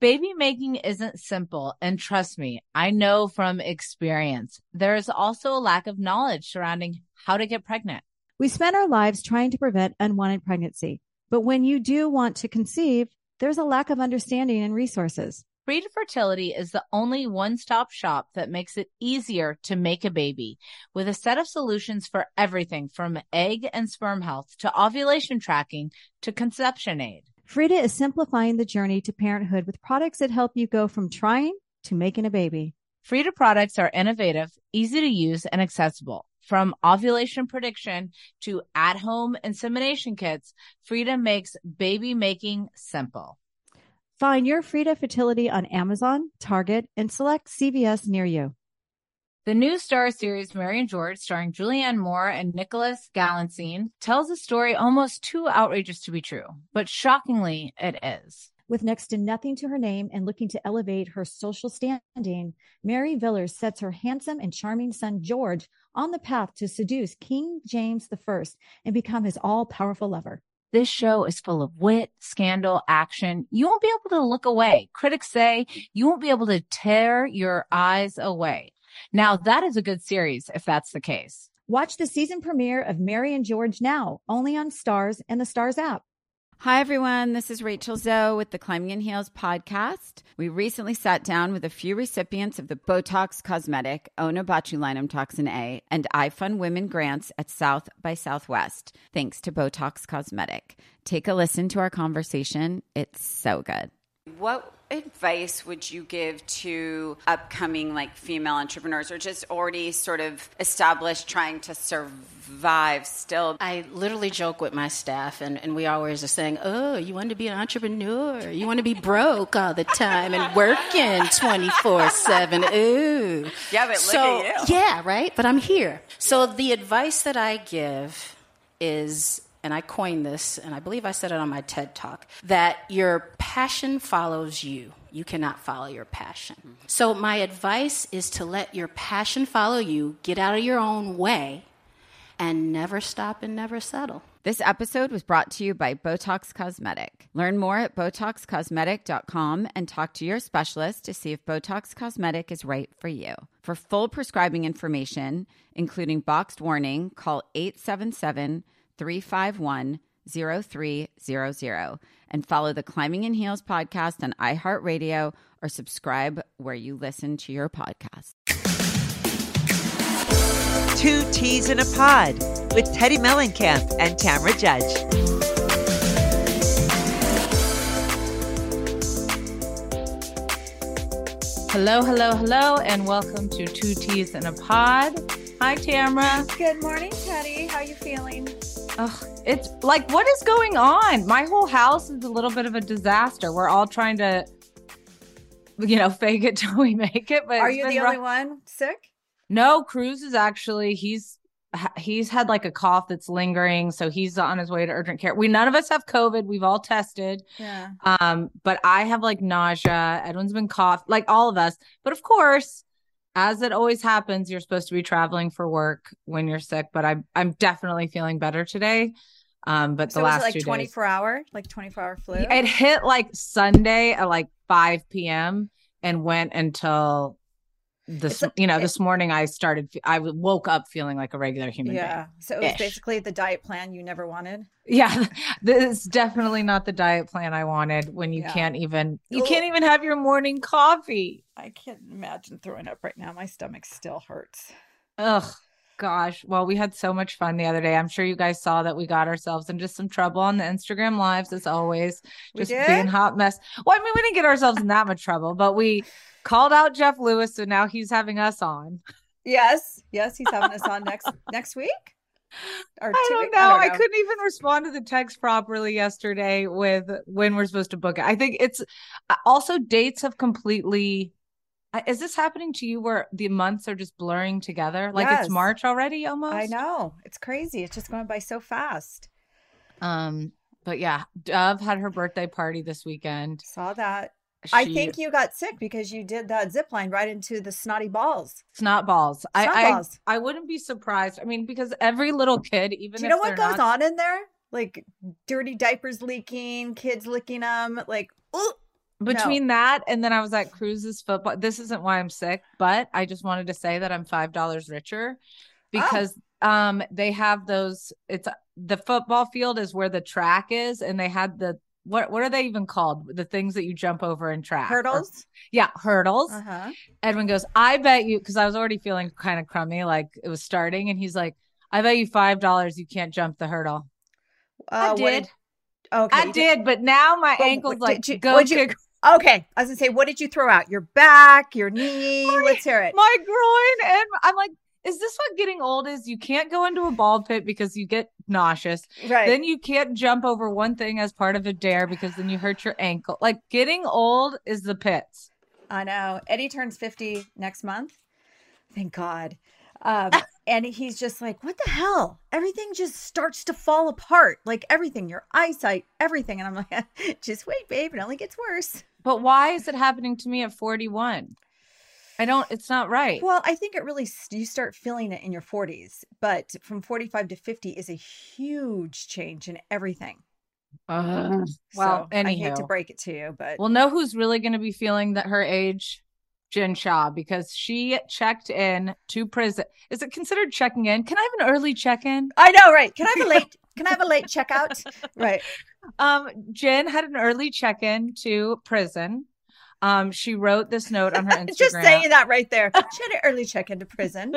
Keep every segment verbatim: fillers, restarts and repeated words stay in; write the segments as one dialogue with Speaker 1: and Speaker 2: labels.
Speaker 1: Baby making isn't simple, and trust me, I know from experience. There is also a lack of knowledge surrounding how to get pregnant.
Speaker 2: We spend our lives trying to prevent unwanted pregnancy, but when you do want to conceive, there's a lack of understanding and resources.
Speaker 1: Frida Fertility is the only one-stop shop that makes it easier to make a baby, with a set of solutions for everything from egg and sperm health to ovulation tracking to conception aid.
Speaker 2: Frida is simplifying the journey to parenthood with products that help you go from trying to making a baby.
Speaker 1: Frida products are innovative, easy to use, and accessible. From ovulation prediction to at-home insemination kits, Frida makes baby making simple.
Speaker 2: Find your Frida Fertility on Amazon, Target, and select C V S near you.
Speaker 1: The new Star series, Mary and George, starring Julianne Moore and Nicholas Galitzine, tells a story almost too outrageous to be true, but shockingly, it is.
Speaker 2: With next to nothing to her name and looking to elevate her social standing, Mary Villers sets her handsome and charming son, George, on the path to seduce King James the First and become his all-powerful lover.
Speaker 1: This show is full of wit, scandal, action. You won't be able to look away. Critics say you won't be able to tear your eyes away. Now, that is a good series if that's the case.
Speaker 2: Watch the season premiere of Mary and George now, only on Stars and the Stars app.
Speaker 3: Hi, everyone. This is Rachel Zoe with the Climbing in Heels podcast. We recently sat down with a few recipients of the Botox Cosmetic, Onabotulinum Toxin A, and iFund Women grants at South by Southwest, thanks to Botox Cosmetic. Take a listen to our conversation. It's so good. What advice would you give to upcoming like female entrepreneurs or just already sort of established trying to survive still?
Speaker 4: I literally joke with my staff and, and we always are saying, oh, you want to be an entrepreneur? You want to be broke all the time and working twenty-four seven. Ooh.
Speaker 3: Yeah, but
Speaker 4: so,
Speaker 3: look at you.
Speaker 4: Yeah, right? But I'm here. So the advice that I give is, and I coined this, and I believe I said it on my TED Talk, that your passion follows you. You cannot follow your passion. Mm-hmm. So my advice is to let your passion follow you, get out of your own way, and never stop and never settle.
Speaker 3: This episode was brought to you by Botox Cosmetic. Learn more at botox cosmetic dot com and talk to your specialist to see if Botox Cosmetic is right for you. For full prescribing information, including boxed warning, call eight seven seven, three five one, zero three zero zero and follow the Climbing in Heels podcast on iHeartRadio or subscribe where you listen to your podcast.
Speaker 5: Two Teas in a Pod with Teddy Mellencamp and Tamra Judge.
Speaker 1: Hello, hello, hello, and welcome to Two Teas in a Pod. Hi, Tamra.
Speaker 6: Good morning, Teddy. How are you feeling?
Speaker 1: Ugh, it's like, what is going on? My whole house is a little bit of a disaster. We're all trying to, you know, fake it till we make it. But
Speaker 6: are you the rough. only one sick?
Speaker 1: No, Cruz is actually, he's he's had like a cough that's lingering. So he's on his way to urgent care. We, none of us have COVID. We've all tested.
Speaker 6: Yeah.
Speaker 1: Um, but I have like nausea. Edwin's been cough, like all of us. But of course, as it always happens, you're supposed to be traveling for work when you're sick, but I'm I'm definitely feeling better today. Um, but
Speaker 6: so
Speaker 1: the last
Speaker 6: was it like
Speaker 1: two
Speaker 6: twenty-four
Speaker 1: days,
Speaker 6: hour, like twenty-four hour flu?
Speaker 1: It hit like Sunday at like five p.m. and went until this. Like, you know, it, this morning I started. I woke up feeling like a regular human
Speaker 6: yeah.
Speaker 1: being.
Speaker 6: Yeah. So it was basically the diet plan you never wanted.
Speaker 1: Yeah, this is definitely not the diet plan I wanted. When you yeah. can't even you Ooh. can't even have your morning coffee.
Speaker 6: I can't imagine throwing up right now. My stomach still hurts.
Speaker 1: Ugh, gosh. Well, we had so much fun the other day. I'm sure you guys saw that we got ourselves into some trouble on the Instagram lives, as always. Just being hot mess. Well, I mean, we didn't get ourselves in that much trouble, but we called out Jeff Lewis, so now he's having us on.
Speaker 6: Yes, yes, he's having us on next next week.
Speaker 1: Or I, don't know. I don't know. I couldn't even respond to the text properly yesterday with when we're supposed to book it. I think it's also dates have completely. Is this happening to you where the months are just blurring together? Like yes. It's March already almost?
Speaker 6: I know. It's crazy. It's just going by so fast.
Speaker 1: Um, but yeah, Dove had her birthday party this weekend.
Speaker 6: Saw that. She, I think you got sick because you did that zip line right into the snotty balls.
Speaker 1: Snot balls. Snot
Speaker 6: I, balls.
Speaker 1: I I wouldn't be surprised. I mean, because every little kid, even
Speaker 6: do you
Speaker 1: if
Speaker 6: know what goes
Speaker 1: not...
Speaker 6: on in there? Like dirty diapers leaking, kids licking them. Like, ooh.
Speaker 1: Between
Speaker 6: No.
Speaker 1: that and then I was at Cruz's football. This isn't why I'm sick, but I just wanted to say that I'm five dollars richer because oh. um they have those. It's the football field is where the track is, and they had the what what are they even called? The things that you jump over in track.
Speaker 6: Hurdles?
Speaker 1: Or, yeah, hurdles.
Speaker 6: Uh-huh.
Speaker 1: Edwin goes, I bet you, because I was already feeling kind of crummy, like it was starting, and he's like, I bet you five dollars you can't jump the hurdle. Uh, I did. Did okay, I did, did, but now my but, ankle's like you, go kick.
Speaker 6: You, okay, I was gonna say, what did you throw out? Your back, your knee? My, Let's hear it.
Speaker 1: My groin, and I'm like, is this what getting old is? You can't go into a ball pit because you get nauseous.
Speaker 6: Right.
Speaker 1: Then you can't jump over one thing as part of a dare because then you hurt your ankle. Like getting old is the pits.
Speaker 6: I know. Eddie turns fifty next month. Thank God. Um, and he's just like, what the hell? Everything just starts to fall apart. Like everything, your eyesight, everything. And I'm like, just wait, babe. It only gets worse.
Speaker 1: But why is it happening to me at forty-one? I don't, it's not right.
Speaker 6: Well, I think it really, you start feeling it in your forties, but from forty-five to fifty is a huge change in everything.
Speaker 1: Uh, well,
Speaker 6: so, I hate to break it to you, but.
Speaker 1: Well, know who's really going to be feeling that her age? Jen Shah, because she checked in to prison. Is it considered checking in? Can I have an early check-in?
Speaker 6: I know, right? Can I have a late, can I have a late checkout? Right.
Speaker 1: Um, Jen had an early check-in to prison. Um, she wrote this note on her Instagram.
Speaker 6: Just saying that right there. She had an early check into prison.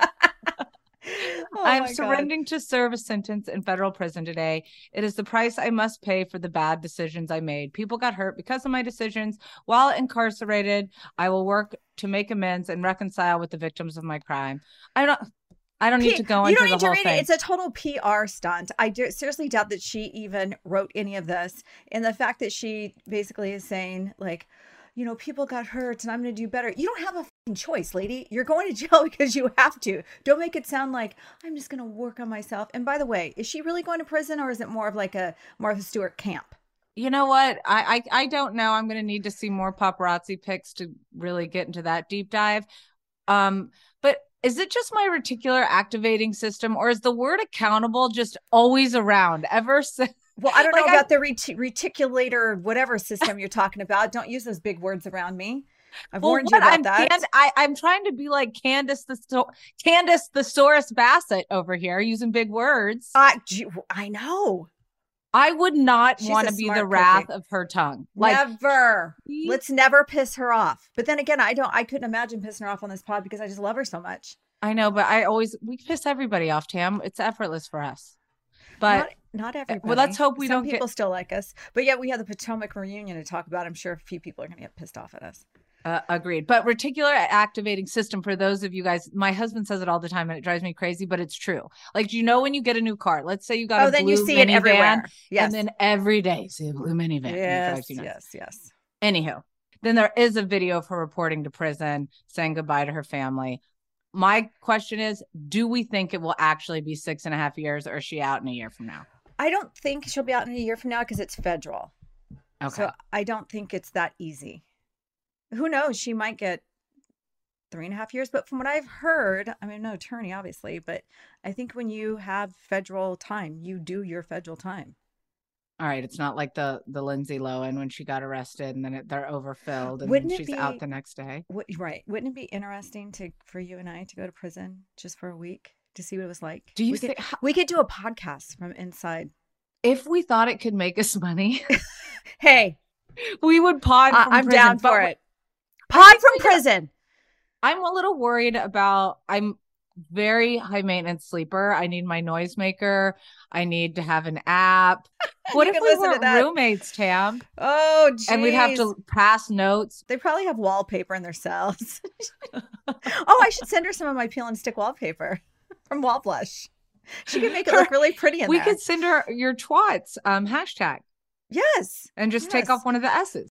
Speaker 1: Oh I'm surrendering God. to serve a sentence in federal prison today. It is the price I must pay for the bad decisions I made. People got hurt because of my decisions. While incarcerated, I will work to make amends and reconcile with the victims of my crime. I don't. I don't P- need to go into the whole thing. You don't need to read
Speaker 6: it. It's a total P R stunt. I do seriously doubt that she even wrote any of this. And the fact that she basically is saying, like, you know, people got hurt and I'm going to do better. You don't have a fucking choice, lady. You're going to jail because you have to. Don't make it sound like I'm just going to work on myself. And by the way, is she really going to prison or is it more of like a Martha Stewart camp?
Speaker 1: You know what? I I, I don't know. I'm going to need to see more paparazzi pics to really get into that deep dive. Um, but is it just my reticular activating system or is the word accountable just always around ever since?
Speaker 6: Well, I don't like know about I, the ret- reticulator, whatever system you're talking about. Don't use those big words around me. I've well, warned you about
Speaker 1: I'm
Speaker 6: that.
Speaker 1: Cand- I, I'm trying to be like Candace the so- Candace the Saurus Bassett over here, using big words.
Speaker 6: Uh, I know.
Speaker 1: I would not want to be the wrath cookie. of her tongue.
Speaker 6: Like, never. She... Let's never piss her off. But then again, I don't. I couldn't imagine pissing her off on this pod because I just love her so much.
Speaker 1: I know, but I always we piss everybody off, Tam. It's effortless for us. But
Speaker 6: not, not everybody.
Speaker 1: Well, let's hope we
Speaker 6: Some
Speaker 1: don't
Speaker 6: people
Speaker 1: get...
Speaker 6: still like us. But yeah, we have the Potomac reunion to talk about. I'm sure a few people are going to get pissed off at us.
Speaker 1: Uh, agreed. But reticular activating system, for those of you guys, my husband says it all the time and it drives me crazy, but it's true. Like, do you know when you get a new car? Let's say you got
Speaker 6: oh,
Speaker 1: a
Speaker 6: then
Speaker 1: blue
Speaker 6: you see
Speaker 1: minivan,
Speaker 6: it everywhere. Yes.
Speaker 1: And then every day you see a blue minivan.
Speaker 6: Yes, yes, yes.
Speaker 1: Anywho, then there is a video of her reporting to prison, saying goodbye to her family. My question is, do we think it will actually be six and a half years or is she out in a year from now?
Speaker 6: I don't think she'll be out in a year from now because it's federal.
Speaker 1: Okay.
Speaker 6: So I don't think it's that easy. Who knows? She might get three and a half years. But from what I've heard, I mean, I'm no attorney, obviously, but I think when you have federal time, you do your federal time.
Speaker 1: All right. It's not like the the Lindsay Lohan when she got arrested and then it, they're overfilled and
Speaker 6: Wouldn't
Speaker 1: then she's
Speaker 6: be,
Speaker 1: out the next day.
Speaker 6: What, right. Wouldn't it be interesting to for you and I to go to prison just for a week to see what it was like?
Speaker 1: Do you
Speaker 6: we,
Speaker 1: think,
Speaker 6: could, we could do a podcast from inside.
Speaker 1: If we thought it could make us money,
Speaker 6: hey,
Speaker 1: we would pod from
Speaker 6: I'm
Speaker 1: prison,
Speaker 6: down for it. Pod from prison.
Speaker 1: I'm a little worried about, I'm very high maintenance sleeper. I need my noisemaker. I need to have an app. What if we were roommates, Tam?
Speaker 6: Oh, geez.
Speaker 1: And we'd have to pass notes.
Speaker 6: They probably have wallpaper in their cells. Oh, I should send her some of my peel and stick wallpaper from Wall Blush. She could make it look really pretty in
Speaker 1: we
Speaker 6: there.
Speaker 1: We could send her your twats um, hashtag.
Speaker 6: Yes.
Speaker 1: And just
Speaker 6: yes.
Speaker 1: take off one of the S's.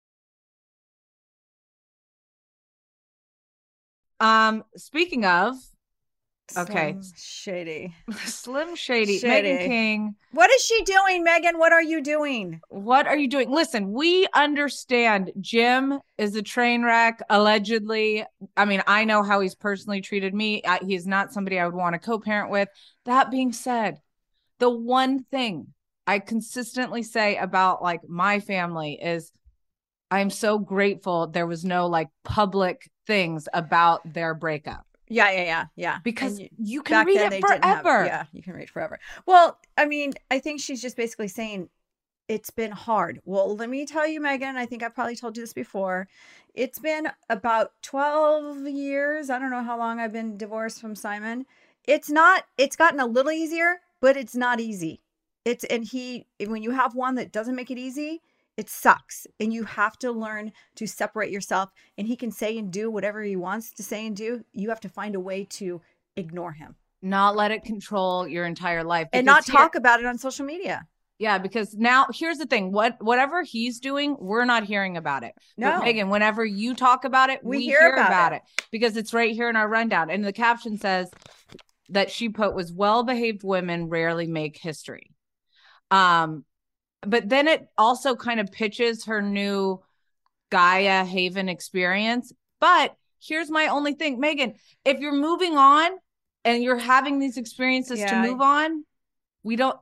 Speaker 1: Um, speaking of, okay.
Speaker 6: Slim Shady.
Speaker 1: Slim Shady.
Speaker 6: Shady.
Speaker 1: Meghan King.
Speaker 6: What is she doing, Meghan? What are you doing?
Speaker 1: What are you doing? Listen, we understand Jim is a train wreck, allegedly. I mean, I know how he's personally treated me. I, he's not somebody I would want to co-parent with. That being said, the one thing I consistently say about like my family is I'm so grateful there was no like public things about their breakup.
Speaker 6: Yeah, yeah, yeah, yeah.
Speaker 1: Because
Speaker 6: you,
Speaker 1: you can read it forever.
Speaker 6: Have, yeah, you can read forever. Well, I mean, I think she's just basically saying it's been hard. Well, let me tell you, Megan, I think I probably told you this before. It's been about twelve years. I don't know how long I've been divorced from Simon. It's not, it's gotten a little easier, but it's not easy. It's, and he, when you have one that doesn't make it easy, it sucks. And you have to learn to separate yourself. And he can say and do whatever he wants to say and do. You have to find a way to ignore him.
Speaker 1: Not let it control your entire life.
Speaker 6: And not talk about it on social media.
Speaker 1: Yeah, because now here's the thing. What whatever he's doing, we're not hearing about it.
Speaker 6: No.
Speaker 1: But Megan, whenever you talk about it, we, we hear, hear about, about it. it because it's right here in our rundown. And the caption says that she put was well-behaved women rarely make history. Um, but then it also kind of pitches her new Gaia Haven experience. But here's my only thing, Megan, if you're moving on and you're having these experiences yeah. to move on, we don't,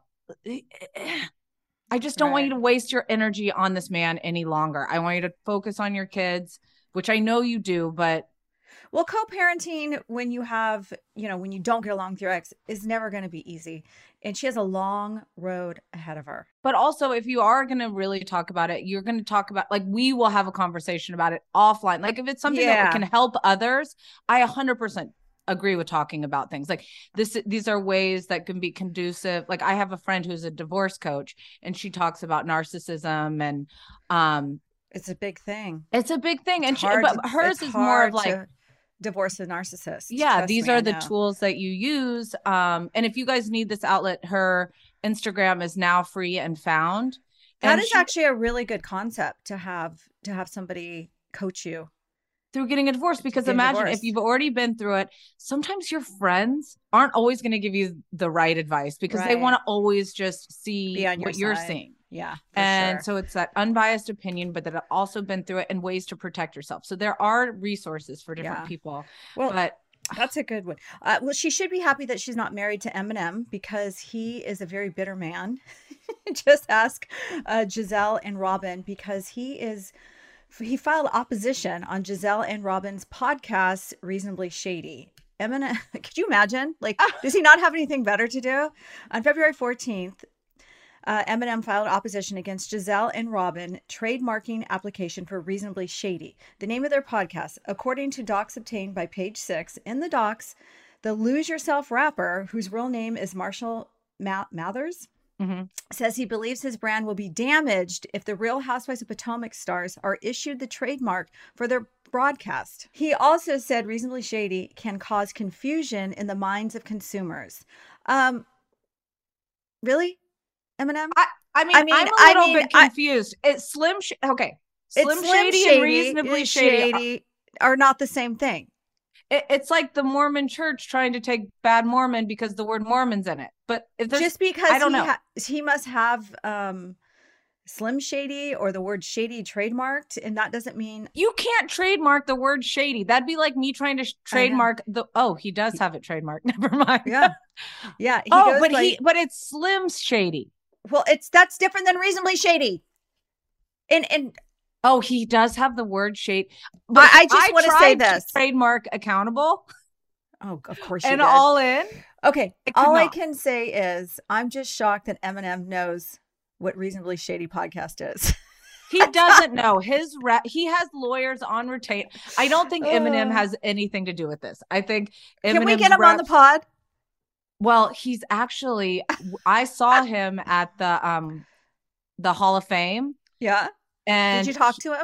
Speaker 1: I just don't right. want you to waste your energy on this man any longer. I want you to focus on your kids, which I know you do, but.
Speaker 6: Well, co-parenting when you have, you know, when you don't get along with your ex is never going to be easy. And she has a long road ahead of her.
Speaker 1: But also, if you are going to really talk about it, you're going to talk about, like, we will have a conversation about it offline. Like, if it's something yeah. that can help others, I one hundred percent agree with talking about things like this. These are ways that can be conducive. Like, I have a friend who's a divorce coach, and she talks about narcissism and, um,
Speaker 6: it's a big thing.
Speaker 1: It's a big thing. It's and she, but hers is more of like,
Speaker 6: to- divorce a narcissist.
Speaker 1: Yeah, these me, are the tools that you use. Um, and if you guys need this outlet, her Instagram is now free and found.
Speaker 6: That
Speaker 1: and
Speaker 6: is
Speaker 1: she,
Speaker 6: actually a really good concept to have to have somebody coach you
Speaker 1: through getting a divorce. Because imagine if you've already been through it, sometimes your friends aren't always going to give you the right advice because right. they want to always just see what your you're seeing.
Speaker 6: Yeah.
Speaker 1: And
Speaker 6: sure.
Speaker 1: so it's that unbiased opinion, but that have also been through it and ways to protect yourself. So there are resources for different yeah. people.
Speaker 6: Well,
Speaker 1: but
Speaker 6: that's a good one. Uh, well, she should be happy that she's not married to Eminem because he is a very bitter man. Just ask uh, Giselle and Robin because he is, he filed opposition on Giselle and Robin's podcast, Reasonably Shady. Eminem, could you imagine? Like, does he not have anything better to do? On February fourteenth, Uh, Eminem filed opposition against Giselle and Robin trademarking application for Reasonably Shady, the name of their podcast. According to docs obtained by Page Six, in the docs, the Lose Yourself rapper, whose real name is Marshall Ma- Mathers, mm-hmm. says he believes his brand will be damaged if the Real Housewives of Potomac stars are issued the trademark for their broadcast. He also said Reasonably Shady can cause confusion in the minds of consumers. Um, really? Eminem?
Speaker 1: I, I mean, I mean, I'm a little I mean, bit confused. I, it's Slim. Sh- okay, Slim, Slim Shady, Shady and Reasonably Shady,
Speaker 6: Shady are, are not the same thing.
Speaker 1: It, it's like the Mormon Church trying to take Bad Mormon because the word Mormon's in it. But if
Speaker 6: just because
Speaker 1: I don't
Speaker 6: he,
Speaker 1: know,
Speaker 6: ha- he must have um, Slim Shady or the word Shady trademarked, and that doesn't mean
Speaker 1: you can't trademark the word Shady. That'd be like me trying to sh- trademark the. Oh, he does have it trademarked. Never mind.
Speaker 6: Yeah, yeah.
Speaker 1: He oh, but like, he, but it's Slim Shady.
Speaker 6: Well, it's that's different than Reasonably Shady. And and
Speaker 1: oh, he does have the word shade. But
Speaker 6: I, I just want to say this:
Speaker 1: to trademark accountable.
Speaker 6: Oh, of course, you
Speaker 1: and
Speaker 6: did.
Speaker 1: All in.
Speaker 6: Okay, I all not. I can say is I'm just shocked that Eminem knows what Reasonably Shady podcast is.
Speaker 1: He doesn't know his re- he has lawyers on retain. I don't think Eminem uh, has anything to do with this. I think Eminem's
Speaker 6: can we get him
Speaker 1: reps-
Speaker 6: on the pod?
Speaker 1: Well, he's actually, I saw him at the um the Hall of Fame.
Speaker 6: Yeah.
Speaker 1: And
Speaker 6: did you talk to him?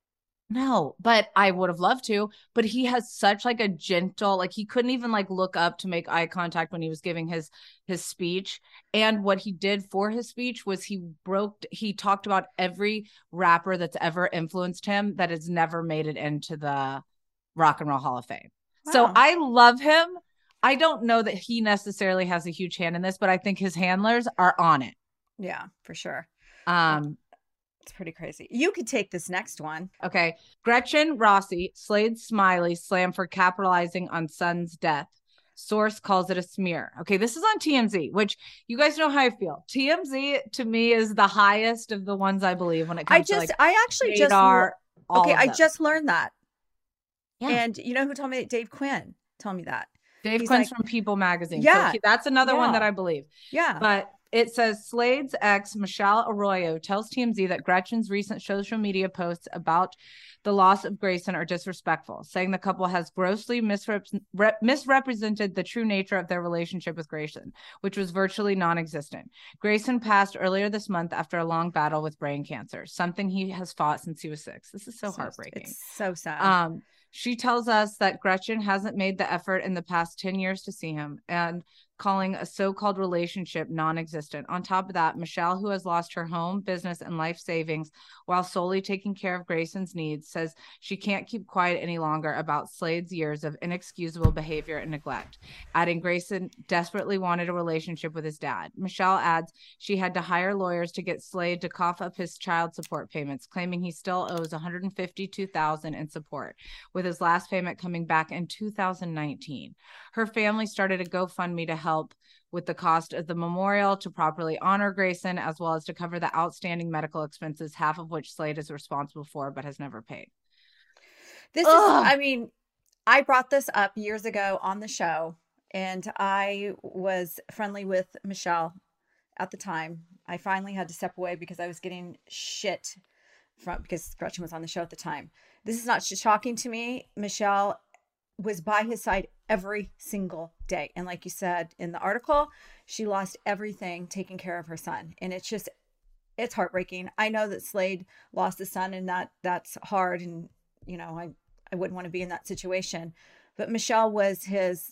Speaker 1: No, but I would have loved to. But he has such like a gentle, like he couldn't even like look up to make eye contact when he was giving his his speech. And what he did for his speech was he broke, he talked about every rapper that's ever influenced him that has never made it into the Rock and Roll Hall of Fame. Wow. So I love him. I don't know that he necessarily has a huge hand in this, but I think his handlers are on it.
Speaker 6: Yeah, for sure.
Speaker 1: Um,
Speaker 6: it's pretty crazy. You could take this next one.
Speaker 1: Okay. Gretchen Rossi, Slade Smiley slammed for capitalizing on son's death. Source calls it a smear. Okay, this is on T M Z, which you guys know how I feel. T M Z to me is the highest of the ones I believe when it comes
Speaker 6: I just,
Speaker 1: to like
Speaker 6: I actually
Speaker 1: radar,
Speaker 6: just, okay, I
Speaker 1: them.
Speaker 6: just learned that.
Speaker 1: Yeah.
Speaker 6: And you know who told me? Dave Quinn told me that.
Speaker 1: Dave
Speaker 6: He's
Speaker 1: Quinn's
Speaker 6: like,
Speaker 1: from People Magazine.
Speaker 6: Yeah.
Speaker 1: So he, that's another
Speaker 6: yeah.
Speaker 1: one that I believe.
Speaker 6: Yeah.
Speaker 1: But it says Slade's ex, Michelle Arroyo, tells T M Z that Gretchen's recent social media posts about the loss of Grayson are disrespectful, saying the couple has grossly misrep- rep- misrepresented the true nature of their relationship with Grayson, which was virtually non-existent. Grayson passed earlier this month after a long battle with brain cancer, something he has fought since he was six. This is so, so heartbreaking.
Speaker 6: It's so sad.
Speaker 1: Um, She tells us that Gretchen hasn't made the effort in the past ten years to see him, and calling a so-called relationship non-existent. On top of that, Michelle, who has lost her home, business, and life savings while solely taking care of Grayson's needs, says she can't keep quiet any longer about Slade's years of inexcusable behavior and neglect, adding Grayson desperately wanted a relationship with his dad. Michelle adds she had to hire lawyers to get Slade to cough up his child support payments, claiming he still owes one hundred fifty-two thousand dollars in support, with his last payment coming back in two thousand nineteen. Her family started a GoFundMe to help with the cost of the memorial, to properly honor Grayson, as well as to cover the outstanding medical expenses, half of which Slade is responsible for but has never paid.
Speaker 6: This Ugh. is, I mean, I brought this up years ago on the show, and I was friendly with Michelle at the time. I finally had to step away because I was getting shit from, because Gretchen was on the show at the time. This is not shocking to me. Michelle was by his side every single day. And like you said in the article, she lost everything taking care of her son. And it's just, it's heartbreaking. I know that Slade lost a son, and that that's hard. And, you know, I, I wouldn't want to be in that situation. But Michelle was his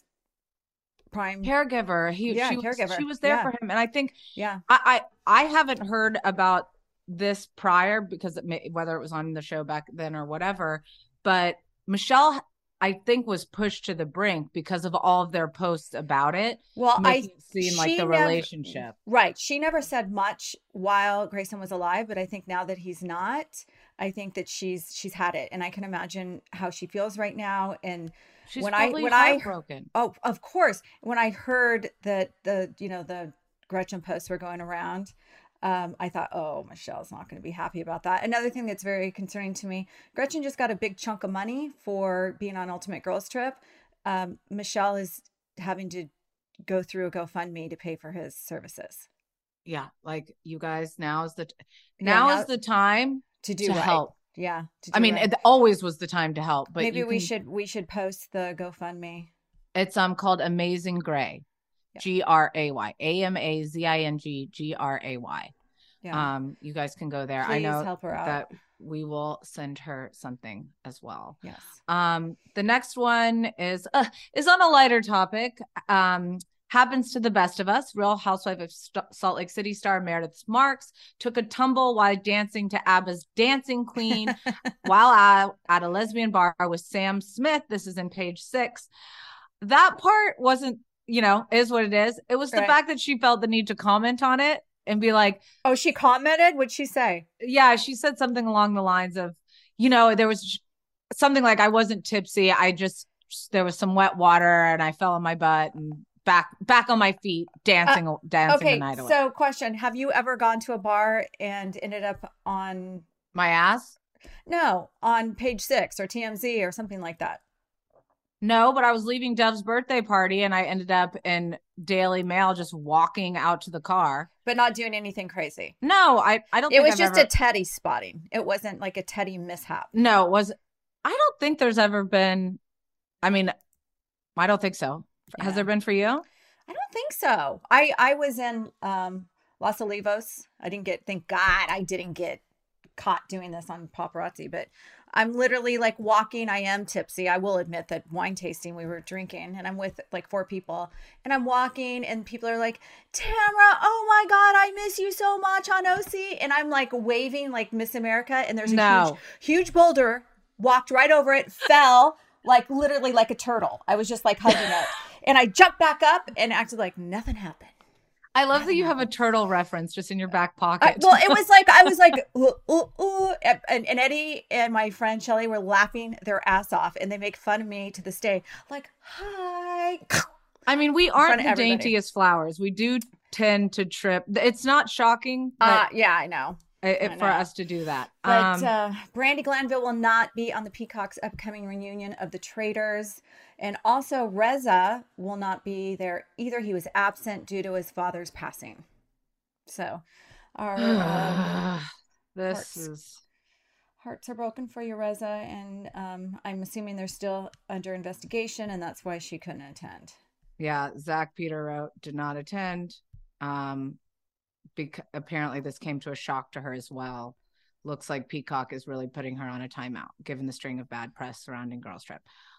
Speaker 6: prime
Speaker 1: caregiver. He,
Speaker 6: yeah,
Speaker 1: she,
Speaker 6: caregiver.
Speaker 1: Was, she was there
Speaker 6: yeah.
Speaker 1: for him. And I think,
Speaker 6: yeah,
Speaker 1: I, I, I haven't heard about this prior, because it may, whether it was on the show back then or whatever, but Michelle, I think, was pushed to the brink because of all of their posts about it.
Speaker 6: Well,
Speaker 1: making
Speaker 6: I
Speaker 1: it seem like the
Speaker 6: never,
Speaker 1: relationship.
Speaker 6: Right. She never said much while Grayson was alive, but I think now that he's not, I think that she's she's had it, and I can imagine how she feels right now. And
Speaker 1: she's
Speaker 6: when I when
Speaker 1: heartbroken.
Speaker 6: I oh, of course, when I heard that the you know the Gretchen posts were going around, Um, I thought, oh, Michelle's not going to be happy about that. Another thing that's very concerning to me, Gretchen just got a big chunk of money for being on Ultimate Girls Trip. Um, Michelle is having to go through a GoFundMe to pay for his services.
Speaker 1: Yeah, like, you guys, now is the t- now, yeah, now is the time
Speaker 6: to do
Speaker 1: to
Speaker 6: right.
Speaker 1: help.
Speaker 6: Yeah, to do
Speaker 1: I mean,
Speaker 6: right.
Speaker 1: it always was the time to help. But
Speaker 6: maybe we
Speaker 1: can,
Speaker 6: should we should post the GoFundMe.
Speaker 1: It's um called Amazing Gray. G R A Y. A M A Z I N G G R A Y. Yeah. Um, you guys can go there.
Speaker 6: Please
Speaker 1: I know
Speaker 6: help her out.
Speaker 1: that we will send her something as well.
Speaker 6: Yes.
Speaker 1: Um, the next one is uh, is on a lighter topic. Um, happens to the best of us. Real Housewife of St- Salt Lake City star Meredith Marks took a tumble while dancing to ABBA's Dancing Queen while at, at a lesbian bar with Sam Smith. This is in page six. That part wasn't, you know, is what it is. It was the
Speaker 6: right.
Speaker 1: fact that she felt the need to comment on it and be like,
Speaker 6: oh, she commented? What'd she say?
Speaker 1: Yeah, she said something along the lines of, you know, there was something like, I wasn't tipsy. I just, there was some wet water and I fell on my butt and back, back on my feet, dancing, uh, dancing
Speaker 6: okay,
Speaker 1: the night away.
Speaker 6: So question, have you ever gone to a bar and ended up on
Speaker 1: my ass?
Speaker 6: No, on page six or T M Z or something like that.
Speaker 1: No, but I was leaving Dove's birthday party and I ended up in Daily Mail just walking out to the car.
Speaker 6: But not doing anything crazy.
Speaker 1: No, I, I don't
Speaker 6: it
Speaker 1: think
Speaker 6: was
Speaker 1: I've
Speaker 6: just
Speaker 1: ever...
Speaker 6: a Teddy spotting. It wasn't like a Teddy mishap.
Speaker 1: No, it was I don't think there's ever been, I mean, I don't think so. Yeah. Has there been for you?
Speaker 6: I don't think so. I, I was in um, Los Olivos. I didn't get, thank God I didn't get caught doing this on paparazzi, but I'm literally like walking. I am tipsy. I will admit that wine tasting, we were drinking and I'm with like four people and I'm walking and people are like, Tamara, oh my God, I miss you so much on O C. And I'm like waving like Miss America. And there's a
Speaker 1: no.
Speaker 6: huge, huge boulder, walked right over it, fell like literally like a turtle. I was just like hugging it. And I jumped back up and acted like nothing happened.
Speaker 1: I love that you have a turtle reference just in your back pocket.
Speaker 6: I, well, it was like, I was like, ooh, ooh, ooh. And, and Eddie and my friend Shelly were laughing their ass off and they make fun of me to this day. Like, hi.
Speaker 1: I mean, we aren't the everybody. daintiest flowers. We do tend to trip. It's not shocking.
Speaker 6: Uh, yeah, I know.
Speaker 1: It, I know. For us to do that.
Speaker 6: But um, uh, Brandi Glanville will not be on the Peacock's upcoming reunion of the Traitors. And also Reza will not be there either. He was absent due to his father's passing. So our uh,
Speaker 1: this
Speaker 6: hearts,
Speaker 1: is
Speaker 6: hearts are broken for you, Reza. And um, I'm assuming they're still under investigation, and that's why she couldn't attend.
Speaker 1: Yeah, Zach Peter wrote, did not attend. Um, because apparently this came to a shock to her as well. Looks like Peacock is really putting her on a timeout, given the string of bad press surrounding Girls Trip.